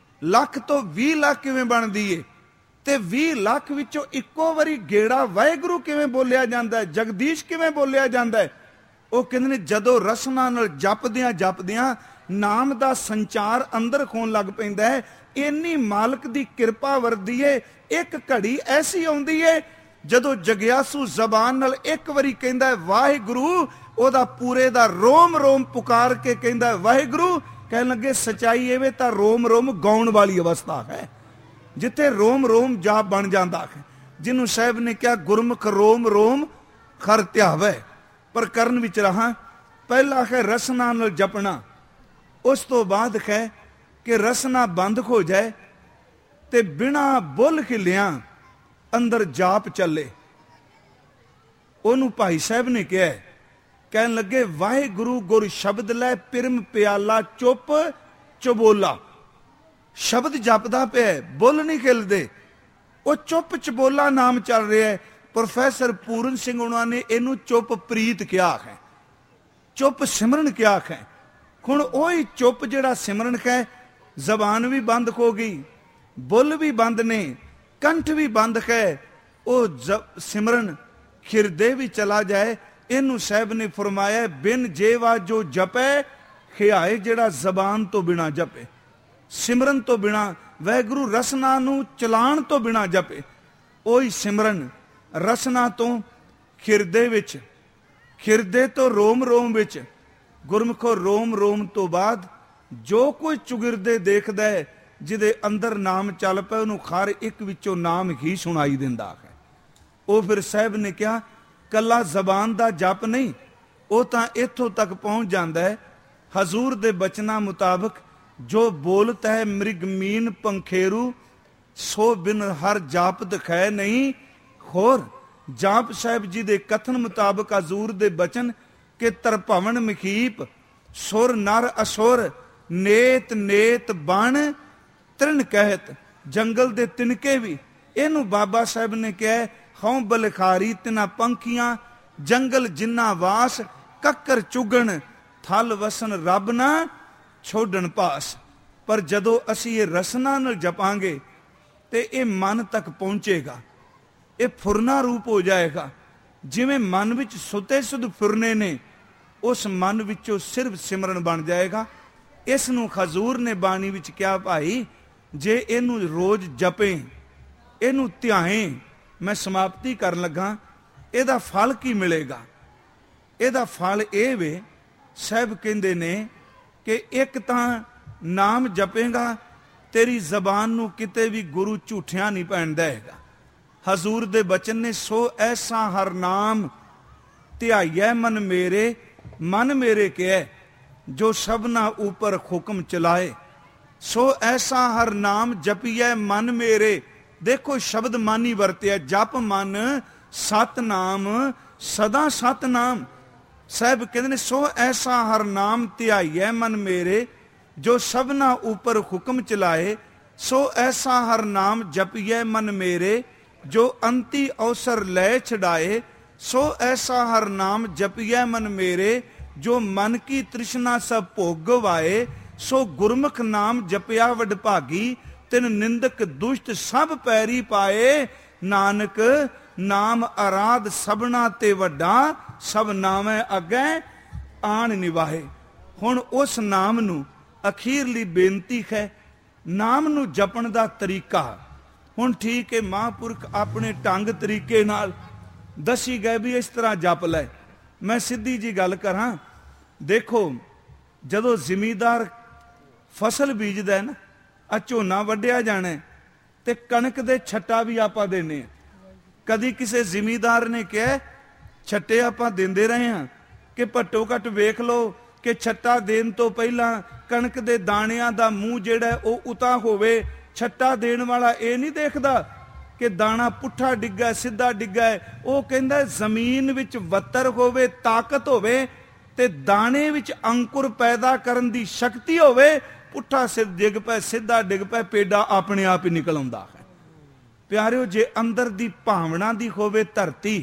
ਲੱਖ ਤੋਂ ਵੀਹ ਲੱਖ ਕਿਵੇਂ ਬਣਦੀ ਏ, ਤੇ ਵੀਹ ਲੱਖ ਵਿੱਚੋਂ ਇੱਕੋ ਵਾਰੀ ਗੇੜਾ ਵਾਹਿਗੁਰੂ ਕਿਵੇਂ ਬੋਲਿਆ ਜਾਂਦਾ ਹੈ, ਜਗਦੀਸ਼ ਕਿਵੇਂ ਬੋਲਿਆ ਜਾਂਦਾ ਹੈ? ਉਹ ਕਹਿੰਦੇ ਨੇ ਜਦੋਂ ਰਸਨਾ ਨਾਲ ਜਪਦਿਆਂ ਜਪਦਿਆਂ ਨਾਮ ਦਾ ਸੰਚਾਰ ਅੰਦਰ ਹੋਣ ਲੱਗ ਪੈਂਦਾ ਹੈ, ਇੰਨੀ ਮਾਲਕ ਦੀ ਕਿਰਪਾ ਵਰਦੀ ਏ। ਇੱਕ ਘੜੀ ਐਸੀ ਆਉਂਦੀ ਏ ਜਦੋਂ ਜਗਿਆਸੂ ਜ਼ਬਾਨ ਨਾਲ ਇੱਕ ਵਾਰੀ ਕਹਿੰਦਾ ਵਾਹਿਗੁਰੂ, ਉਹਦਾ ਪੂਰੇ ਦਾ ਰੋਮ ਰੋਮ ਪੁਕਾਰ ਕੇ ਕਹਿੰਦਾ ਵਾਹਿਗੁਰੂ। ਕਹਿਣ ਲੱਗੇ ਸਚਾਈ ਐਵੇਂ ਤਾਂ ਰੋਮ ਰੋਮ ਗਾਉਣ ਵਾਲੀ ਅਵਸਥਾ ਹੈ, ਜਿੱਥੇ ਰੋਮ ਰੋਮ ਜਾਪ ਬਣ ਜਾਂਦਾ ਹੈ, ਜਿਹਨੂੰ ਸਾਹਿਬ ਨੇ ਕਿਹਾ ਗੁਰਮੁਖ ਰੋਮ ਰੋਮ ਖਰ ਧਿਆਵੇ। ਪਰ ਕਰਨ ਵਿੱਚ ਰਹਾ। ਪਹਿਲਾ ਹੈ ਰਸਨਾ ਨਾਲ ਜਪਣਾ, ਉਸ ਤੋਂ ਬਾਅਦ ਹੈ ਕਿ ਰਸਨਾ ਬੰਦ ਹੋ ਜਾਏ ਤੇ ਬਿਨਾ ਬੁੱਲ ਹਿੱਲਿਆਂ ਅੰਦਰ ਜਾਪ ਚੱਲੇ। ਉਹਨੂੰ ਭਾਈ ਸਾਹਿਬ ਨੇ ਕਿਹਾ, ਕਹਿਣ ਲੱਗੇ ਵਾਹਿਗੁਰੂ ਗੁਰ ਸ਼ਬਦ ਲੈ ਪਿਰਮ ਪਿਆਲਾ ਚੁੱਪ ਚਬੋਲਾ। ਸ਼ਬਦ ਜਪਦਾ ਪਿਆ, ਬੁੱਲ ਨਹੀਂ ਖਿਲਦੇ, ਉਹ ਚੁੱਪ ਚਬੋਲਾ ਨਾਮ ਚੱਲ ਰਿਹਾ ਹੈ। ਪ੍ਰੋਫੈਸਰ ਪੂਰਨ ਸਿੰਘ ਉਹਨਾਂ ਨੇ ਇਹਨੂੰ ਚੁੱਪ ਪ੍ਰੀਤ ਕਿਹਾ ਹੈ, ਚੁੱਪ ਸਿਮਰਨ ਕਿਹਾ ਹੈ। ਹੁਣ ਉਹੀ ਚੁੱਪ ਜਿਹੜਾ ਸਿਮਰਨ ਹੈ, ਜ਼ਬਾਨ ਵੀ ਬੰਦ ਹੋ ਗਈ, ਬੁੱਲ ਵੀ ਬੰਦ ਨੇ, ਕੰਠ ਵੀ ਬੰਦ ਹੈ। ਉਹ ਸਿਮਰਨ ਹਿਰਦੇ ਵੀ ਚਲਾ ਜਾਏ ਇਹਨੂੰ ਸਾਹਿਬ ਨੇ ਫਰਮਾਇਆ ਬਿਨ ਜੇਵਾ ਜੋ ਜਪੈ ਖਿਆਏ, ਜਿਹੜਾ ਜ਼ਬਾਨ ਤੋਂ ਬਿਨਾ ਜਪੇ, ਸਿਮਰਨ ਤੋਂ ਬਿਨਾ, ਵਾਹਿਗੁਰੂ ਰਸਨਾ ਨੂੰ ਚਲਾਣ ਤੋਂ ਬਿਨਾ ਜਪੇ, ਉਹੀ ਸਿਮਰਨ ਰਸਨਾ ਤੋਂ ਖਿਰਦੇ ਵਿੱਚ, ਖਿਰਦੇ ਤੋਂ ਰੋਮ ਰੋਮ ਵਿੱਚ। ਗੁਰਮੁਖੋ ਰੋਮ ਰੋਮ ਤੋਂ ਬਾਅਦ ਜੋ ਕੋਈ ਚੁਗਿਰਦੇ ਦੇਖਦਾ ਹੈ ਜਿਹਦੇ ਅੰਦਰ ਨਾਮ ਚੱਲ ਪਿਆ, ਉਹਨੂੰ ਹਰ ਇੱਕ ਵਿੱਚੋਂ ਨਾਮ ਹੀ ਸੁਣਾਈ ਦਿੰਦਾ ਹੈ। ਉਹ ਫਿਰ ਸਾਹਿਬ ਨੇ ਕਿਹਾ ਕੱਲਾ ਜ਼ਬਾਨ ਦਾ ਜਪ ਨਹੀਂ, ਉਹ ਤਾਂ ਇੱਥੋਂ ਤੱਕ ਪਹੁੰਚ ਜਾਂਦਾ ਹੈ ਹਜ਼ੂਰ ਦੇ ਬਚਨਾਂ ਮੁਤਾਬਕ, ਜੋ ਬੋਲਤ ਹੈ ਮ੍ਰਿਗ ਮੀਨ ਪੰਖੇਰੂ, ਸੋ ਬਿਨ ਹਰ ਜਾਪ ਦਿਖਾਏ ਨਹੀਂ ਹੋਰ। ਜਾਪ ਸਾਹਿਬ ਜੀ ਦੇ ਕਥਨ ਮੁਤਾਬਕ ਹਜ਼ੂਰ ਦੇ ਬਚਨ ਕਿ ਤਰਭਵਨ ਮਖੀਪ, ਸੁਰ ਨਰ ਅਸੁਰ, ਨੇਤ ਨੇਤ ਬਣ ਤ੍ਰਿਣ ਕਹਿਤ। ਜੰਗਲ ਦੇ ਤਿਨਕੇ ਵੀ ਇਹਨੂੰ ਬਾਬਾ ਸਾਹਿਬ ਨੇ ਕਿਹਾ ਹਉ ਬਲਖਾਰੀ ਤਿਨਾ ਪੰਖੀਆਂ, ਜੰਗਲ ਜਿੰਨਾ ਵਾਸ, ਕੱਕਰ ਚੁਗਣ ਥਲ ਵਸਨ ਰੱਬ ਨਾ ਛੋਡਣ ਪਾਸ। ਪਰ ਜਦੋਂ ਅਸੀਂ ਇਹ ਰਸਨਾ ਨਾਲ ਜਪਾਂਗੇ ਤੇ ਇਹ ਮਨ ਤੱਕ ਪਹੁੰਚੇਗਾ, ਇਹ ਫੁਰਨਾ ਰੂਪ ਹੋ ਜਾਏਗਾ। ਜਿਵੇਂ ਮਨ ਵਿੱਚ ਸੁਤੇ ਸੁਧ ਫੁਰਨੇ ਨੇ, ਉਸ ਮਨ ਵਿੱਚੋਂ ਸਿਰਫ ਸਿਮਰਨ ਬਣ ਜਾਏਗਾ। ਇਸ ਨੂੰ ਹਜ਼ੂਰ ਨੇ ਬਾਣੀ ਵਿੱਚ ਕਿਹਾ ਭਾਈ ਜੇ ਇਹਨੂੰ ਰੋਜ਼ ਜਪੇ, ਇਹਨੂੰ ਧਿਆਏ, ਮੈਂ ਸਮਾਪਤੀ ਕਰਨ ਲੱਗਾ, ਇਹਦਾ ਫਲ ਕੀ ਮਿਲੇਗਾ? ਇਹਦਾ ਫਲ ਇਹ ਵੇ, ਸਾਹਿਬ ਕਹਿੰਦੇ ਨੇ ਕਿ ਇੱਕ ਤਾਂ ਨਾਮ ਜਪੇਗਾ, ਤੇਰੀ ਜ਼ਬਾਨ ਨੂੰ ਕਿਤੇ ਵੀ ਗੁਰੂ ਝੂਠਿਆਂ ਨਹੀਂ ਪੈਣ ਦੇਗਾ। ਹਜ਼ੂਰ ਦੇ ਬਚਨ ਨੇ ਸੋ ਐਸਾ ਹਰ ਨਾਮ ਧਿਆਈਐ ਮਨ ਮੇਰੇ, ਮਨ ਮੇਰੇ ਕਿਐ ਜੋ ਸਭਨਾ ਉਪਰ ਹੁਕਮ ਚਲਾਏ। ਸੋ ਐਸਾ ਹਰ ਨਾਮ ਜਪੀਐ ਮਨ ਮੇਰੇ। ਦੇਖੋ ਸ਼ਬਦ ਮਨ ਹੀ ਵਰਤਿਆ, ਜਪ ਮਨ ਸਤ ਨਾਮ ਸਦਾ ਸਤ ਨਾਮ। ਸਾਹਿਬ ਕਹਿੰਦੇ ਨੇ ਸੋ ਐਸਾ ਹਰ ਨਾਮ ਧਿਆਈਐ ਮਨ ਮੇਰੇ, ਜੋ ਸਭਨਾ ਉਪਰ ਹੁਕਮ ਚਲਾਏ। ਸੋ ਐਸਾ ਹਰ ਨਾਮ ਜਪੀਐ ਮਨ ਮੇਰੇ, ਜੋ ਅੰਤੀ ਅਵਸਰ ਲੈ ਛਡਾਏ। ਸੋ ਐਸਾ ਹਰ ਨਾਮ ਜਪੀਐ ਮਨ ਮੇਰੇ, ਜੋ ਮਨ ਕੀ ਤ੍ਰਿਸ਼ਨਾ ਸਭ ਭੋਗ ਗਵਾਏ। ਸੋ ਗੁਰਮੁਖ ਨਾਮ ਜਪਿਆ ਵਡਭਾਗੀ, ਤਿਨ ਨਿੰਦਕ ਦੁਸ਼ਟ ਸਭ ਪੈਰੀ ਪਾਏ। ਨਾਨਕ ਨਾਮ ਅਰਾਧ ਸਭਨਾ ਤੇ ਵੱਡਾ, ਸਭ ਨਾਮੈ ਅੱਗੇ ਆਣ ਨਿਵਾਹੇ। ਹੁਣ ਉਸ ਨਾਮ ਨੂੰ ਅਖੀਰਲੀ ਬੇਨਤੀ ਹੈ, ਨਾਮ ਨੂੰ ਜਪਣ ਦਾ ਤਰੀਕਾ। ਹੁਣ ਠੀਕ ਹੈ, ਮਹਾਂਪੁਰਖ ਆਪਣੇ ਢੰਗ ਤਰੀਕੇ ਨਾਲ ਦੱਸੀ ਗਏ ਵੀ ਇਸ ਤਰ੍ਹਾਂ ਜਪ ਲੈ। ਮੈਂ ਸਿੱਧੀ ਜੀ ਗੱਲ ਕਰਾਂ, ਦੇਖੋ ਜਦੋਂ ਜ਼ਿਮੀਦਾਰ ਫਸਲ ਬੀਜਦਾ ਨਾ, ਆ ਝੋਨਾ ਵੱਢਿਆ ਜਾਣਾ ਤੇ ਕਣਕ ਦੇ ਛੱਟਾ ਵੀ ਆਪਾਂ ਦੇਨੇ ਆ। ਕਦੀ ਕਿਸੇ ਜ਼ਿਮੀਦਾਰ ਨੇ ਕਿਹਾ ਛੱਟੇ ਆਪਾਂ ਦਿੰਦੇ ਰਹੇ ਹਾਂ ਕਿ ਘੱਟੋ ਘੱਟ ਵੇਖ ਲਓ ਕਿ ਛੱਟਾ ਦੇਣ ਤੋਂ ਪਹਿਲਾਂ ਕਣਕ ਦੇ ਦਾਣਿਆਂ ਦਾ ਮੂੰਹ ਜਿਹੜਾ ਉਹ ਉਤਾ ਹੋਵੇ। ਛੱਟਾ ਦੇਣ ਵਾਲਾ ਇਹ ਨਹੀਂ ਦੇਖਦਾ ਕਿ ਦਾਣਾ ਪੁੱਠਾ ਡਿੱਗਾ ਸਿੱਧਾ ਡਿੱਗਾ। ਉਹ ਕਹਿੰਦਾ ਜ਼ਮੀਨ ਵਿੱਚ ਵੱਤਰ ਹੋਵੇ, ਤਾਕਤ ਹੋਵੇ ਤੇ ਦਾਣੇ ਵਿੱਚ ਅੰਕੁਰ ਪੈਦਾ ਕਰਨ ਦੀ ਸ਼ਕਤੀ ਹੋਵੇ। ਪੁੱਠਾ ਸਿਰ ਡਿੱਗ ਪਏ, ਸਿੱਧਾ ਡਿੱਗ ਪਏ, ਪੇਡਾ ਆਪਣੇ ਆਪ ਹੀ ਨਿਕਲ ਆਉਂਦਾ ਹੈ। ਪਿਆਰਿਓ, ਜੇ ਅੰਦਰ ਦੀ ਭਾਵਨਾ ਦੀ ਹੋਵੇ ਧਰਤੀ,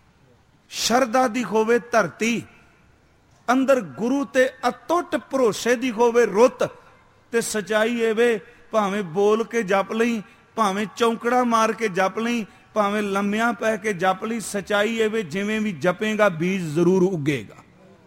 ਸ਼ਰਧਾ ਦੀ ਹੋਵੇ ਧਰਤੀ, ਅੰਦਰ ਗੁਰੂ ਤੇ ਅਟੁੱਟ ਭਰੋਸੇ ਦੀ ਹੋਵੇ ਰੁੱਤ, ਤੇ ਸਚਾਈ ਇਹ ਵੇ ਭਾਵੇਂ ਬੋਲ ਕੇ ਜਪ ਲਈ, ਭਾਵੇਂ ਚੌਂਕੜਾ ਮਾਰ ਕੇ ਜਪ ਲਈ, ਭਾਵੇਂ ਲੰਮਿਆਂ ਪੈ ਕੇ ਜਪ ਲਈ, ਸਚਾਈ ਇਹ ਵੇ ਜਿਵੇਂ ਵੀ ਜਪੇਗਾ ਬੀਜ ਜ਼ਰੂਰ ਉੱਗੇਗਾ।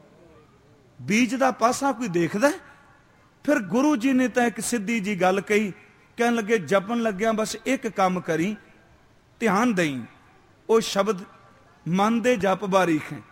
ਬੀਜ ਦਾ ਪਾਸਾ ਕੋਈ ਦੇਖਦਾ? ਫਿਰ ਗੁਰੂ ਜੀ ਨੇ ਤਾਂ ਇੱਕ ਸਿੱਧੀ ਜੀ ਗੱਲ ਕਹੀ, ਕਹਿਣ ਲੱਗੇ ਜਪਣ ਲੱਗਿਆ ਬਸ ਇੱਕ ਕੰਮ ਕਰੀ, ਧਿਆਨ ਦੇਈ। ਉਹ ਸ਼ਬਦ ਮਨ ਦੇ ਜਪ ਬਾਰੀਕ ਹੈ।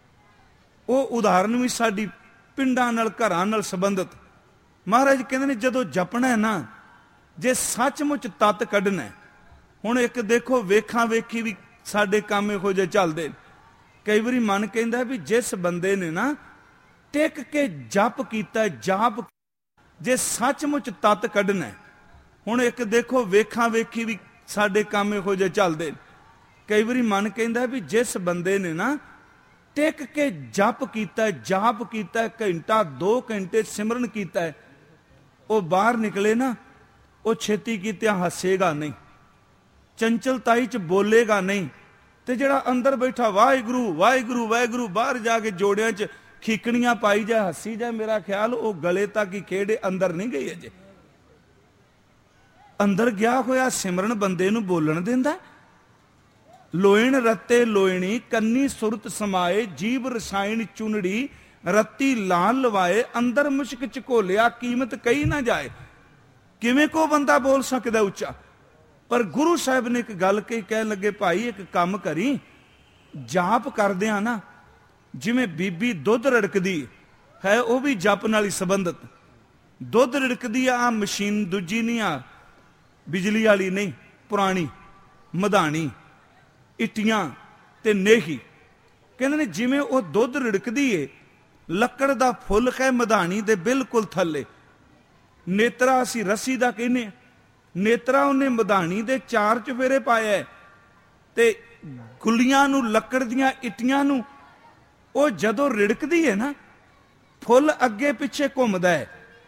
ਉਹ ਉਦਾਹਰਨ ਵੀ ਸਾਡੀ ਪਿੰਡਾਂ ਨਾਲ ਘਰਾਂ ਨਾਲ ਸੰਬੰਧਿਤ। ਮਹਾਰਾਜ ਕਹਿੰਦੇ ਨੇ ਜਦੋਂ ਜਪਣਾ ਹੈ ਨਾ, ਜੇ ਸੱਚਮੁੱਚ ਤਤ ਕੱਢਣਾ। ਹੁਣ ਇੱਕ ਦੇਖੋ ਵੇਖਾਂ ਵੇਖੀ ਵੀ ਸਾਡੇ ਕੰਮ ਇਹੋ ਜਿਹੇ ਚੱਲਦੇ। ਕਈ ਵਾਰੀ ਮਨ ਕਹਿੰਦਾ ਵੀ ਜਿਸ ਬੰਦੇ ਨੇ ਨਾ ਟਿਕ ਕੇ ਜਪ ਕੀਤਾ, ਜਾਪ, ਜੇ ਸੱਚਮੁੱਚ ਤਤ ਕੱਢਣਾ। ਹੁਣ ਇੱਕ ਦੇਖੋ ਵੇਖਾਂ ਵੇਖੀ ਵੀ ਸਾਡੇ ਕੰਮ ਇਹੋ ਜਿਹੇ ਚੱਲਦੇ। ਕਈ ਵਾਰੀ ਮਨ ਕਹਿੰਦਾ ਵੀ ਜਿਸ ਬੰਦੇ ਨੇ ਨਾ ਟਿਕ ਕੇ ਜਪ ਕੀਤਾ, ਜਾਪ ਕੀਤਾ, ਘੰਟਾ ਦੋ ਘੰਟੇ ਸਿਮਰਨ ਕੀਤਾ, ਉਹ ਬਾਹਰ ਨਿਕਲੇ ਨਾ, ਉਹ ਛੇਤੀ ਕੀਤਿਆਂ ਹੱਸੇਗਾ ਨਹੀਂ, ਚੰਚਲਤਾਈ ਚ ਬੋਲੇਗਾ ਨਹੀਂ। ਤੇ ਜਿਹੜਾ ਅੰਦਰ ਬੈਠਾ ਵਾਹਿਗੁਰੂ ਵਾਹਿਗੁਰੂ ਵਾਹਿਗੁਰੂ ਬਾਹਰ ਜਾ ਕੇ ਜੋੜਿਆਂ ਚ ਖੀਕਣੀਆਂ ਪਾਈ ਜਾ, ਹੱਸੀ ਜਾ, ਮੇਰਾ ਖਿਆਲ ਉਹ ਗਲੇ ਤੱਕ ਹੀ ਖੇੜੇ, ਅੰਦਰ ਨਹੀਂ ਗਈ ਅਜੇ। ਅੰਦਰ ਗਿਆ ਹੋਇਆ ਸਿਮਰਨ ਬੰਦੇ ਨੂੰ ਬੋਲਣ ਦਿੰਦਾ। ਲੋਇਣ ਰਤੇ ਲੋਇਣੀ ਕੰਨੀ ਸੁਰਤ ਸਮਾਏ ਜੀਵ ਰਸਾਇਣ ਚੁਨੜੀ ਰੱਤੀ ਲਾਲ ਲਵਾਏ ਅੰਦਰ ਮੁਸ਼ਕ ਝਕੋਲਿਆ ਕੀਮਤ ਕਹੀ ਨਾ ਜਾਏ। ਕਿਵੇਂ ਕੋ ਬੰਦਾ ਬੋਲ ਸਕਦਾ ਉੱਚਾ? ਪਰ ਗੁਰੂ ਸਾਹਿਬ ਨੇ ਇੱਕ ਗੱਲ ਕਹੀ, ਕਹਿਣ ਲੱਗੇ ਭਾਈ ਇੱਕ ਕੰਮ ਕਰੀ, ਜਾਪ ਕਰਦੇ ਆ ਨਾ, ਜਿਵੇਂ ਬੀਬੀ ਦੁੱਧ ਰੜਕਦੀ ਹੈ ਉਹ ਵੀ ਜਪ ਨਾਲ ਹੀ ਸੰਬੰਧਿਤ। ਦੁੱਧ ਰੜਕਦੀ ਆ ਮਸ਼ੀਨ ਦੂਜੀ ਨਹੀਂ, ਆ ਬਿਜਲੀ ਵਾਲੀ ਨਹੀਂ, ਪੁਰਾਣੀ ਮਧਾਣੀ ਇਟੀਆਂ ਤੇ ਨੇਹੀ। ਕਹਿੰਦੇ ਨੇ ਜਿਵੇਂ ਉਹ ਦੁੱਧ ਰਿੜਕਦੀ ਏ, ਲੱਕੜ ਦਾ ਫੁੱਲ ਹੈ ਮਧਾਣੀ ਦੇ ਬਿਲਕੁਲ ਥੱਲੇ। ਨੇਤਰਾ ਅਸੀਂ ਰੱਸੀ ਦਾ ਕਹਿੰਦੇ, ਨੇਤਰਾ ਉਹਨੇ ਮਧਾਣੀ ਦੇ ਚਾਰ ਚੁਫੇਰੇ ਪਾਇਆ ਤੇ ਗੁੱਲੀਆਂ ਨੂੰ, ਲੱਕੜ ਦੀਆਂ ਇਟੀਆਂ ਨੂੰ, ਉਹ ਜਦੋਂ ਰਿੜਕਦੀ ਹੈ ਨਾ, ਫੁੱਲ ਅੱਗੇ ਪਿੱਛੇ ਘੁੰਮਦਾ ਹੈ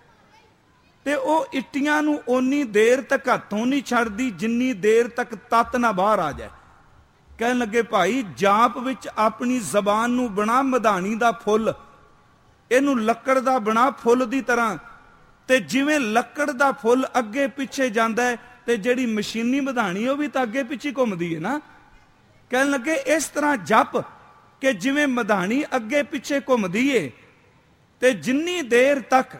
ਤੇ ਉਹ ਇਟੀਆਂ ਨੂੰ ਓਨੀ ਦੇਰ ਤੱਕ ਹੱਥੋਂ ਨਹੀਂ ਛੱਡਦੀ ਜਿੰਨੀ ਦੇਰ ਤੱਕ ਤੱਤ ਨਾ ਬਾਹਰ ਆ ਜਾਏ। ਕਹਿਣ ਲੱਗੇ ਭਾਈ ਜਾਪ ਵਿੱਚ ਆਪਣੀ ਜ਼ਬਾਨ ਨੂੰ ਬਣਾ ਮਧਾਣੀ ਦਾ ਫੁੱਲ, ਇਹਨੂੰ ਲੱਕੜ ਦਾ ਬਣਾ ਫੁੱਲ ਦੀ ਤਰ੍ਹਾਂ, ਤੇ ਜਿਵੇਂ ਲੱਕੜ ਦਾ ਫੁੱਲ ਅੱਗੇ ਪਿੱਛੇ ਜਾਂਦਾ ਹੈ ਤੇ ਜਿਹੜੀ ਮਸ਼ੀਨੀ ਮਧਾਣੀ ਉਹ ਵੀ ਤਾਂ ਅੱਗੇ ਪਿੱਛੇ ਘੁੰਮਦੀ ਹੈ ਨਾ। ਕਹਿਣ ਲੱਗੇ ਇਸ ਤਰ੍ਹਾਂ ਜਪ ਕਿ ਜਿਵੇਂ ਮਧਾਣੀ ਅੱਗੇ ਪਿੱਛੇ ਘੁੰਮਦੀ ਏ ਤੇ ਜਿੰਨੀ ਦੇਰ ਤੱਕ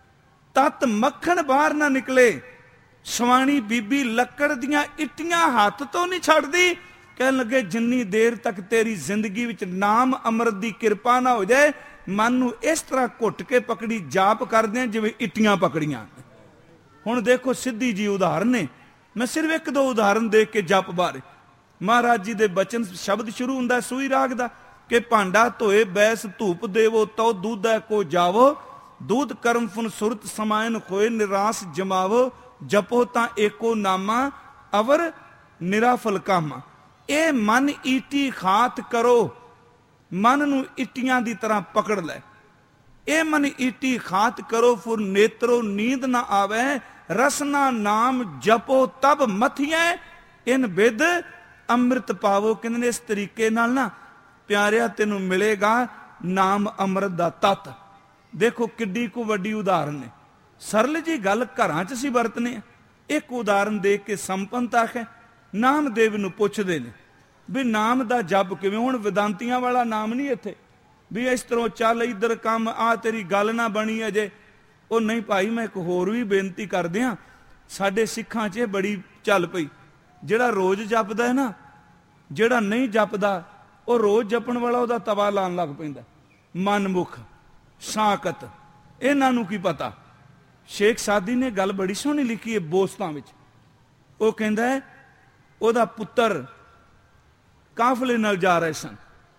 ਤਤ ਮੱਖਣ ਬਾਹਰ ਨਾ ਨਿਕਲੇ, ਸਵਾਣੀ ਬੀਬੀ ਲੱਕੜ ਦੀਆਂ ਇਟੀਆਂ ਹੱਥ ਤੋਂ ਨਹੀਂ ਛੱਡਦੀ। ਕਹਿਣ ਲੱਗੇ ਜਿੰਨੀ ਦੇਰ ਤੱਕ ਤੇਰੀ ਜ਼ਿੰਦਗੀ ਵਿੱਚ ਨਾਮ ਅੰਮ੍ਰਿਤ ਦੀ ਕਿਰਪਾ ਨਾ ਹੋ ਜਾਏ, ਮਨ ਨੂੰ ਇਸ ਤਰ੍ਹਾਂ ਘੁੱਟ ਕੇ ਪਕੜੀ, ਜਾਪ ਕਰਦੇ ਆ ਜਿਵੇਂ ਇਟੀਆਂ ਪਕੜੀਆਂ। ਹੁਣ ਦੇਖੋ ਸਿੱਧੀ ਜੀ ਉਦਾਹਰਨ ਨੇ, ਮੈਂ ਸਿਰਫ ਇੱਕ ਦੋ ਉਦਾਹਰਨ ਦੇਖ ਕੇ ਜਪ ਬਾਰੇ। ਮਹਾਰਾਜ ਜੀ ਦੇ ਬਚਨ, ਸ਼ਬਦ ਸ਼ੁਰੂ ਹੁੰਦਾ ਸੂਈ ਰਾਗ ਦਾ ਕਿ ਭਾਂਡਾ ਧੋਏ ਬੈਸ ਧੂਪ ਦੇਵੋ ਤਉ ਦੂਧੈ ਕੋ ਜਾਵੋ, ਦੂਧ ਕਰਮ ਫੁਨ ਸੁਰਤ ਸਮਾਇਨ ਹੋਏ ਨਿਰਾਸ ਜਮਾਵੋ, ਜਪੋ ਤਾਂ ਏਕੋ ਨਾਮਾ ਅਵਰ ਨਿਰਾਫਲ ਕਾਮਾ। ਇਹ ਮਨ ਈਟੀ ਖਾਤ ਕਰੋ, ਮਨ ਨੂੰ ਇਟੀਆਂ ਦੀ ਤਰ੍ਹਾਂ ਪਕੜ ਲੈ। ਇਹ ਮਨ ਈਟੀ ਖਾਤ ਕਰੋ ਫੁਰ ਨੇਤਰੋ ਨੀਂਦ ਨਾ ਆਵੇ, ਰਸਨਾ ਨਾਮ ਜਪੋ ਤਬ ਮਥੀਐ, ਇਨ ਬਿਦ ਅੰਮ੍ਰਿਤ ਪਾਵੋ। ਕਹਿੰਦੇ ਨੇ ਇਸ ਤਰੀਕੇ ਨਾਲ ਨਾ ਪਿਆਰਿਆ ਤੈਨੂੰ ਮਿਲੇਗਾ ਨਾਮ ਅੰਮ੍ਰਿਤ ਦਾ ਤਤ। ਦੇਖੋ ਕਿੱਡੀ ਕੁ ਵੱਡੀ ਉਦਾਹਰਨ ਨੇ, ਸਰਲ ਜੀ ਗੱਲ ਘਰਾਂ 'ਚ ਅਸੀਂ ਵਰਤਨੇ ਆ। ਇੱਕ ਉਦਾਹਰਨ ਦੇਖ ਕੇ ਸੰਪੰਨਤਾ ਹੈ। ਨਾਮਦੇਵ ਨੂੰ ਪੁੱਛਦੇ ਨੇ ਵੀ ਨਾਮ ਦਾ ਜਪ ਕਿਵੇਂ? ਹੁਣ ਵਿਦਾਂਤੀਆਂ ਵਾਲਾ ਨਾਮ ਨਹੀਂ ਇੱਥੇ ਵੀ ਇਸ ਤਰ੍ਹਾਂ ਚੱਲ ਇੱਧਰ ਕੰਮ, ਆ ਤੇਰੀ ਗੱਲ ਨਾ ਬਣੀ ਅਜੇ। ਉਹ ਨਹੀਂ ਭਾਈ, ਮੈਂ ਇੱਕ ਹੋਰ ਵੀ ਬੇਨਤੀ ਕਰਦੇ ਹਾਂ, ਸਾਡੇ ਸਿੱਖਾਂ 'ਚ ਇਹ ਬੜੀ ਚੱਲ ਪਈ, ਜਿਹੜਾ ਰੋਜ਼ ਜਪਦਾ ਹੈ ਨਾ, ਜਿਹੜਾ ਨਹੀਂ ਜਪਦਾ ਉਹ ਰੋਜ਼ ਜਪਣ ਵਾਲਾ ਉਹਦਾ ਤਵਾ ਲਾਉਣ ਲੱਗ ਪੈਂਦਾ। ਮਨਮੁਖ ਸਾਕਤ ਇਹਨਾਂ ਨੂੰ ਕੀ ਪਤਾ। ਸ਼ੇਖ ਸਾਦੀ ਨੇ ਗੱਲ ਬੜੀ ਸੋਹਣੀ ਲਿਖੀ ਹੈ ਬੋਸਤਾਂ ਵਿੱਚ। ਉਹ ਕਹਿੰਦਾ ਹੈ ਉਹਦਾ ਪੁੱਤਰ ਕਾਫਲੇ ਨਾਲ ਜਾ ਰਹੇ ਸਨ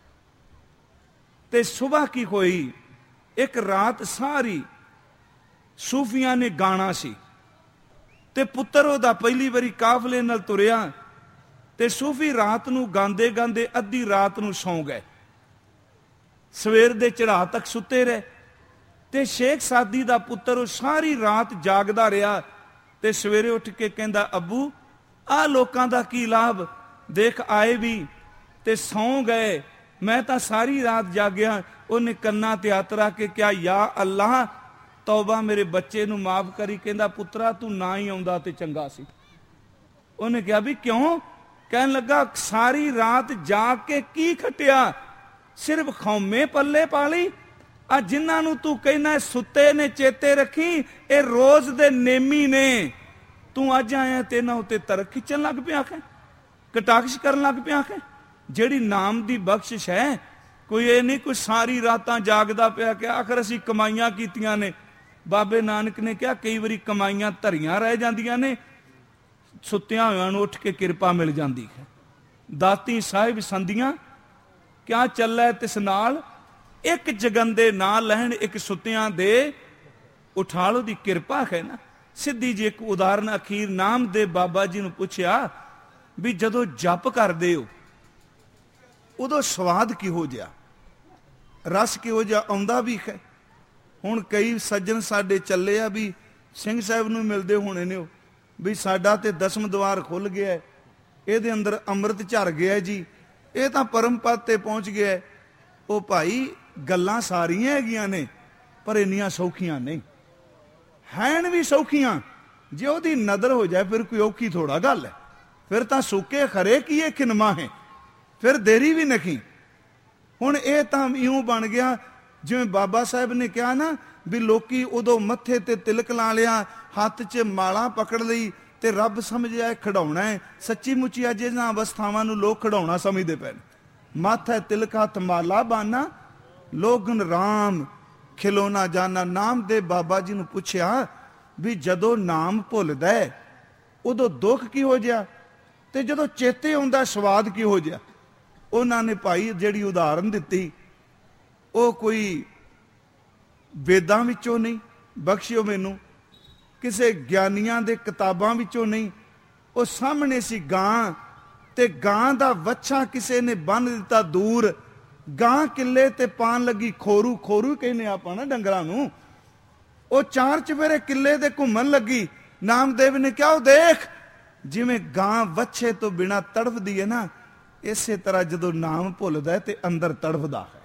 ਤੇ ਸੁਬਾਹ ਕੀ ਹੋਈ, ਇੱਕ ਰਾਤ ਸਾਰੀ ਸੂਫੀਆਂ ਨੇ ਗਾਣਾ ਸੀ ਤੇ ਪੁੱਤਰ ਉਹਦਾ ਪਹਿਲੀ ਵਾਰੀ ਕਾਫਲੇ ਨਾਲ ਤੁਰਿਆ ਤੇ ਸੂਫੀ ਰਾਤ ਨੂੰ ਗਾਉਂਦੇ ਗਾਉਂਦੇ ਅੱਧੀ ਰਾਤ ਨੂੰ ਸੌਂ ਗਏ। ਸਵੇਰ ਦੇ ਚੜ੍ਹਾਅ ਤੱਕ ਸੁੱਤੇ ਰਹੇ ਤੇ ਸ਼ੇਖ ਸਾਦੀ ਦਾ ਪੁੱਤਰ ਉਹ ਸਾਰੀ ਰਾਤ ਜਾਗਦਾ ਰਿਹਾ ਤੇ ਸਵੇਰੇ ਉੱਠ ਕੇ ਕਹਿੰਦਾ, ਅੱਬੂ ਆਹ ਲੋਕਾਂ ਦਾ ਕੀ ਲਾਭ, ਦੇਖ ਆਏ ਵੀ ਤੇ ਸੌਂ ਗਏ, ਮੈਂ ਤਾਂ ਸਾਰੀ ਰਾਤ ਜਾਗਿਆ। ਉਹਨੇ ਕੰਨਾਂ ਤੇ ਹੱਥ ਰੱਖ ਕੇ ਕਿਹਾ, ਯਾ ਅੱਲਾਹ ਤੌਬਾ ਮੇਰੇ ਬੱਚੇ ਨੂੰ ਮਾਫ ਕਰੀ। ਕਹਿੰਦਾ ਪੁੱਤਰਾ ਤੂੰ ਨਾ ਹੀ ਆਉਂਦਾ ਤੇ ਚੰਗਾ ਸੀ। ਉਹਨੇ ਕਿਹਾ ਵੀ ਕਿਉਂ? ਕਹਿਣ ਲੱਗਾ ਸਾਰੀ ਰਾਤ ਜਾਗ ਕੇ ਕੀ ਖੱਟਿਆ, ਸਿਰਫ ਖੌਮੇ ਪੱਲੇ ਪਾ ਲਈ। ਆ ਜਿਨ੍ਹਾਂ ਨੂੰ ਤੂੰ ਕਹਿੰਦਾ ਸੁੱਤੇ ਨੇ ਚੇਤੇ ਰੱਖੀ, ਇਹ ਰੋਜ਼ ਦੇ ਨੇਮੀ ਨੇ। ਤੂੰ ਅੱਜ ਆਇਆ ਤੇ ਇਹਨਾਂ ਉੱਤੇ ਤਰਕ ਖਿੱਚਣ ਲੱਗ ਪਿਆ, ਹੈ ਕਟਾਕਸ਼ ਕਰਨ ਲੱਗ ਪਿਆ। ਹੈ ਜਿਹੜੀ ਨਾਮ ਦੀ ਬਖਸ਼ਿਸ਼ ਹੈ, ਕੋਈ ਇਹ ਨਹੀਂ ਕੋਈ ਸਾਰੀ ਰਾਤਾਂ ਜਾਗਦਾ ਪਿਆ ਕਿ ਆਖਰ ਅਸੀਂ ਕਮਾਈਆਂ ਕੀਤੀਆਂ ਨੇ। ਬਾਬੇ ਨਾਨਕ ਨੇ ਕਿਹਾ ਕਈ ਵਾਰੀ ਕਮਾਈਆਂ ਧਰੀਆਂ ਰਹਿ ਜਾਂਦੀਆਂ ਨੇ, ਸੁੱਤਿਆਂ ਹੋਇਆਂ ਨੂੰ ਉੱਠ ਕੇ ਕਿਰਪਾ ਮਿਲ ਜਾਂਦੀ ਹੈ। ਦਾਤੀ ਸਾਹਿਬ ਸੰਦੀਆਂ ਕਿਆ ਚੱਲੈ ਤਿਸ ਨਾਲ, ਇੱਕ ਜਗੰਦੇ ਨਾ ਲੈਣ ਇੱਕ ਸੁੱਤਿਆਂ ਦੇ ਉਠਾਲੋ ਦੀ ਕਿਰਪਾ ਹੈ ਨਾ। ਸਿੱਧੀ ਜੀ ਇੱਕ ਉਦਾਹਰਨ ਅਖੀਰ, ਨਾਮਦੇਵ ਬਾਬਾ ਜੀ ਨੂੰ ਪੁੱਛਿਆ ਵੀ ਜਦੋਂ ਜਪ ਕਰਦੇ ਹੋ ਉਦੋਂ ਸਵਾਦ ਕਿਹੋ ਜਿਹਾ, ਰਸ ਕਿਹੋ ਜਿਹਾ ਆਉਂਦਾ ਵੀ ਹੈ। ਹੁਣ ਕਈ ਸੱਜਣ ਸਾਡੇ ਚੱਲੇ ਆ ਵੀ ਸਿੰਘ ਸਾਹਿਬ ਨੂੰ ਮਿਲਦੇ ਹੋਣੇ ਨੇ, ਉਹ ਵੀ ਸਾਡਾ ਤੇ ਦਸਮ ਦਵਾਰ ਖੁੱਲ ਗਿਆ, ਇਹਦੇ ਅੰਦਰ ਅੰਮ੍ਰਿਤ ਝਰ ਗਿਆ ਜੀ, ਇਹ ਤਾਂ ਪਰਮ ਪਦ ਤੇ ਪਹੁੰਚ ਗਿਆ। ਉਹ ਭਾਈ ਗੱਲਾਂ ਸਾਰੀਆਂ ਹੈਗੀਆਂ ਨੇ ਪਰ ਇੰਨੀਆਂ ਸੌਖੀਆਂ ਨਹੀਂ ਹੈਣ। ਵੀ ਸੌਖੀਆਂ ਜੇ ਉਹਦੀ ਨਜ਼ਰ ਹੋ ਜਾਏ ਫਿਰ ਕੋਈ ਔਖੀ ਥੋੜਾ ਗੱਲ ਹੈ। ਫਿਰ ਤਾਂ ਸੁੱਕੇ ਖਰੇ ਕੀ ਇਹ ਖਿਨਮਾ ਹੈ। ਫਿਰ ਦੇਰੀ ਵੀ ਨਖੀ। ਹੁਣ ਇਹ ਤਾਂ ਇਉਂ ਬਣ ਗਿਆ ਜਿਵੇਂ ਬਾਬਾ ਸਾਹਿਬ ਨੇ ਕਿਹਾ ਨਾ ਵੀ ਲੋਕੀ ਉਦੋਂ ਮੱਥੇ ਤੇ ਤਿਲਕ ਲਾ ਲਿਆ, ਹੱਥ 'ਚ ਮਾਲਾ ਪਕੜ ਲਈ ਤੇ ਰੱਬ ਸਮਝਿਆ ਖਿਡਾਉਣਾ ਹੈ। ਸੱਚੀ ਮੁੱਚੀ ਅੱਜ ਇਹਨਾਂ ਅਵਸਥਾਵਾਂ ਨੂੰ ਲੋਕ ਖਿਡਾਉਣਾ ਸਮਝਦੇ ਪਏ। ਮਾਥਾ ਤਿਲਕ ਹੱਥ ਮਾਲਾ ਬਾਨਾ ਲੋਗਨ ਰਾਮ ਖਿਲੋਣਾ ਜਾਣਾ। ਨਾਮਦੇਵ ਬਾਬਾ ਜੀ ਨੂੰ ਪੁੱਛਿਆ ਵੀ ਜਦੋਂ ਨਾਮ ਭੁੱਲਦਾ ਉਦੋਂ ਦੁੱਖ ਕਿਹੋ ਜਿਹਾ ਤੇ ਜਦੋਂ ਚੇਤੇ ਆਉਂਦਾ ਸਵਾਦ ਕਿਹੋ ਜਿਹਾ। ਉਹਨਾਂ ਨੇ ਭਾਈ ਜਿਹੜੀ ਉਦਾਹਰਨ ਦਿੱਤੀ ਉਹ ਕੋਈ ਵੇਦਾਂ ਵਿੱਚੋਂ ਨਹੀਂ, ਬਖਸ਼ਿਓ ਮੈਨੂੰ, ਕਿਸੇ ਗਿਆਨੀਆਂ ਦੇ ਕਿਤਾਬਾਂ ਵਿੱਚੋਂ ਨਹੀਂ। ਉਹ ਸਾਹਮਣੇ ਸੀ ਗਾਂ, ਤੇ ਗਾਂ ਦਾ ਵੱਛਾ ਕਿਸੇ ਨੇ ਬੰਨ ਦਿੱਤਾ ਦੂਰ। ਗਾਂ ਕਿੱਲੇ ਤੇ ਪਾਣ ਲੱਗੀ ਖੋਰੂ, ਖੋਰੂ ਕਹਿੰਦੇ ਆਪਾਂ ਨਾ ਡੰਗਰਾਂ ਨੂੰ। ਉਹ ਚਾਰ ਚੁਫੇਰੇ ਕਿੱਲੇ ਤੇ ਘੁੰਮਣ ਲੱਗੀ। ਨਾਮਦੇਵ ਨੇ ਕਿਹਾ ਉਹ ਦੇਖ ਜਿਵੇਂ ਗਾਂ ਵੱਛੇ ਤੋਂ ਬਿਨਾਂ ਤੜਫਦੀ ਹੈ ਨਾ, ਇਸੇ ਤਰ੍ਹਾਂ ਜਦੋਂ ਨਾਮ ਭੁੱਲਦਾ ਤੇ ਅੰਦਰ ਤੜਫਦਾ ਹੈ।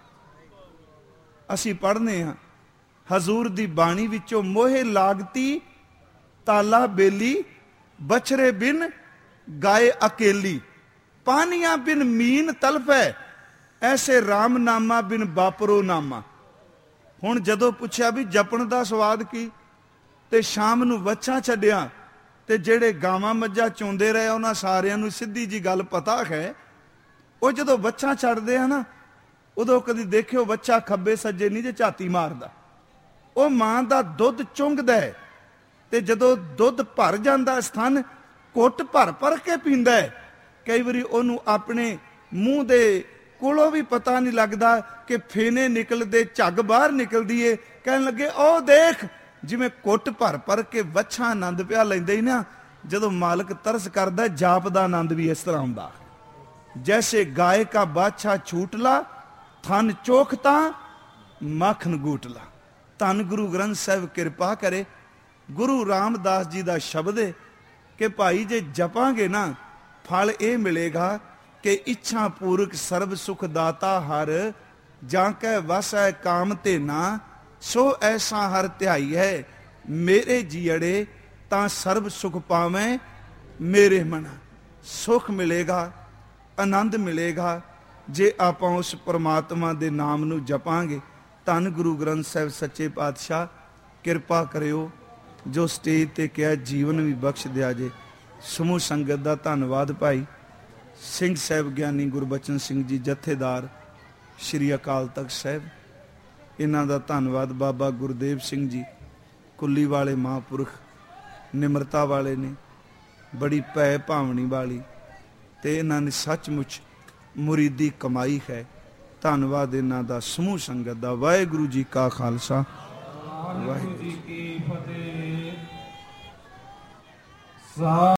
ਅਸੀਂ ਪੜ੍ਹਨੇ ਹਾਂ ਹਜ਼ੂਰ ਦੀ ਬਾਣੀ ਵਿੱਚੋਂ, ਮੋਹੇ ਲਾਗਤੀ ਤਾਲਾ ਬੇਲੀ ਬਛਰੇ ਬਿਨ ਗਾਏ ਅਕੇਲੀ, ਪਾਨੀਆਂ ਬਿਨ ਮੀਨ ਤਲਫੈ ਐਸੇ ਰਾਮ ਨਾਮਾ ਬਿਨ ਬਾਪਰੋ ਨਾਮਾ। ਹੁਣ ਜਦੋਂ ਪੁੱਛਿਆ ਵੀ ਜਪਣ ਦਾ ਸਵਾਦ ਕੀ, ਤੇ ਸ਼ਾਮ ਨੂੰ ਵੱਛਾ ਛੱਡਿਆ ਤੇ ਜਿਹੜੇ ਗਾਵਾਂ ਮੱਝਾਂ ਚੋਂਦੇ ਰਹੇ ਉਹਨਾਂ ਸਾਰਿਆਂ ਨੂੰ ਸਿੱਧੀ ਜੀ ਗੱਲ ਪਤਾ ਹੈ। ਉਹ ਜਦੋਂ ਵੱਛਾ ਛੱਡਦੇ ਆ ਨਾ, ਉਦੋਂ ਕਦੀ ਦੇਖਿਓ ਵੱਛਾ ਖੱਬੇ ਸੱਜੇ ਨਹੀਂ ਜੇ ਝਾਤੀ ਮਾਰਦਾ। ਉਹ ਮਾਂ ਦਾ ਦੁੱਧ ਚੁੰਗਦਾ ਹੈ ਤੇ ਜਦੋਂ ਦੁੱਧ ਭਰ ਜਾਂਦਾ ਸਥਨ, ਘੁੱਟ ਭਰ ਭਰ ਕੇ ਪੀਂਦਾ ਹੈ। ਕਈ ਵਾਰੀ ਉਹਨੂੰ ਆਪਣੇ ਮੂੰਹ ਦੇ ਕੋਲੋਂ ਵੀ ਪਤਾ ਨਹੀਂ ਲੱਗਦਾ ਕਿ ਫੇਨੇ ਨਿਕਲਦੇ, ਝੱਗ ਬਾਹਰ ਨਿਕਲਦੀ ਏ। ਕਹਿਣ ਲੱਗੇ ਉਹ ਦੇਖ ਜਿਵੇਂ ਘੁੱਟ ਭਰ ਭਰ ਕੇ ਵੱਛਾ ਆਨੰਦ ਪਿਆ ਲੈਂਦੇ ਹੀ ਨਾ। ਜਦੋਂ ਮਾਲਕ ਤਰਸ ਕਰਦਾ, ਜਾਪ ਦਾ ਆਨੰਦ ਵੀ ਇਸ ਤਰ੍ਹਾਂ ਹੁੰਦਾ। ਜੈਸੇ ਗਾਏ ਕਾ ਬਾਦਸ਼ਾਹ ਛੂਟਲਾ ਥਨ ਚੋਖਤਾ ਮੱਖਣ ਗੂਟਲਾ। ਧੰਨ ਗੁਰੂ ਗ੍ਰੰਥ ਸਾਹਿਬ ਕਿਰਪਾ ਕਰੇ। ਗੁਰੂ ਰਾਮਦਾਸ ਜੀ ਦਾ ਸ਼ਬਦ ਹੈ ਕਿ ਭਾਈ ਜੇ ਜਪਾਂਗੇ ਨਾ, ਫਲ ਇਹ ਮਿਲੇਗਾ ਕਿ ਇੱਛਾ ਪੂਰਕ ਸਰਬ ਸੁਖ ਦਾਤਾ ਹਰ, ਜਾਂ ਕੈ ਵਸੈ ਕਾਮ ਤੇ ਨਾ, ਸੋ ਐਸਾ ਹਰ ਧਿਆਈ ਹੈ ਮੇਰੇ ਜੀੜੇ, ਤਾਂ ਸਰਬ ਸੁਖ ਪਾਵੇਂ ਮੇਰੇ ਮਨ। ਸੁਖ ਮਿਲੇਗਾ, ਆਨੰਦ ਮਿਲੇਗਾ ਜੇ ਆਪਾਂ ਉਸ ਪਰਮਾਤਮਾ ਦੇ ਨਾਮ ਨੂੰ ਜਪਾਂਗੇ। ਧੰਨ ਗੁਰੂ ਗ੍ਰੰਥ ਸਾਹਿਬ ਸੱਚੇ ਪਾਤਸ਼ਾਹ ਕਿਰਪਾ ਕਰਿਓ। ਜੋ ਸਟੇਜ ਤੇ ਕਿਹਾ ਜੀਵਨ ਵੀ ਬਖਸ਼ ਦਿਆ ਜੇ। ਸਮੂਹ ਸੰਗਤ ਦਾ ਧੰਨਵਾਦ। ਭਾਈ ਸਿੰਘ ਸਾਹਿਬ ਗਿਆਨੀ ਗੁਰਬਚਨ ਸਿੰਘ ਜੀ ਜਥੇਦਾਰ ਸ਼੍ਰੀ ਅਕਾਲ ਤਖਤ ਸਾਹਿਬ, ਇਹਨਾਂ ਦਾ ਧੰਨਵਾਦ। ਬਾਬਾ ਗੁਰਦੇਵ ਸਿੰਘ ਜੀ ਕੁੱਲੀ ਵਾਲੇ ਮਹਾਂਪੁਰਖ, ਨਿਮਰਤਾ ਵਾਲੇ ਨੇ, ਬੜੀ ਭੈ ਭਾਵਨੀ ਵਾਲੀ, ਤੇ ਇਹਨਾਂ ਨੇ ਸੱਚਮੁੱਚ ਮੁਰੀਦੀ ਕਮਾਈ ਹੈ। ਧੰਨਵਾਦ ਇਹਨਾਂ ਦਾ, ਸਮੂਹ ਸੰਗਤ ਦਾ। ਵਾਹਿਗੁਰੂ ਜੀ ਕਾ ਖਾਲਸਾ, ਵਾਹਿਗੁਰੂ ਜੀ ਕੀ ਫਤਿਹ।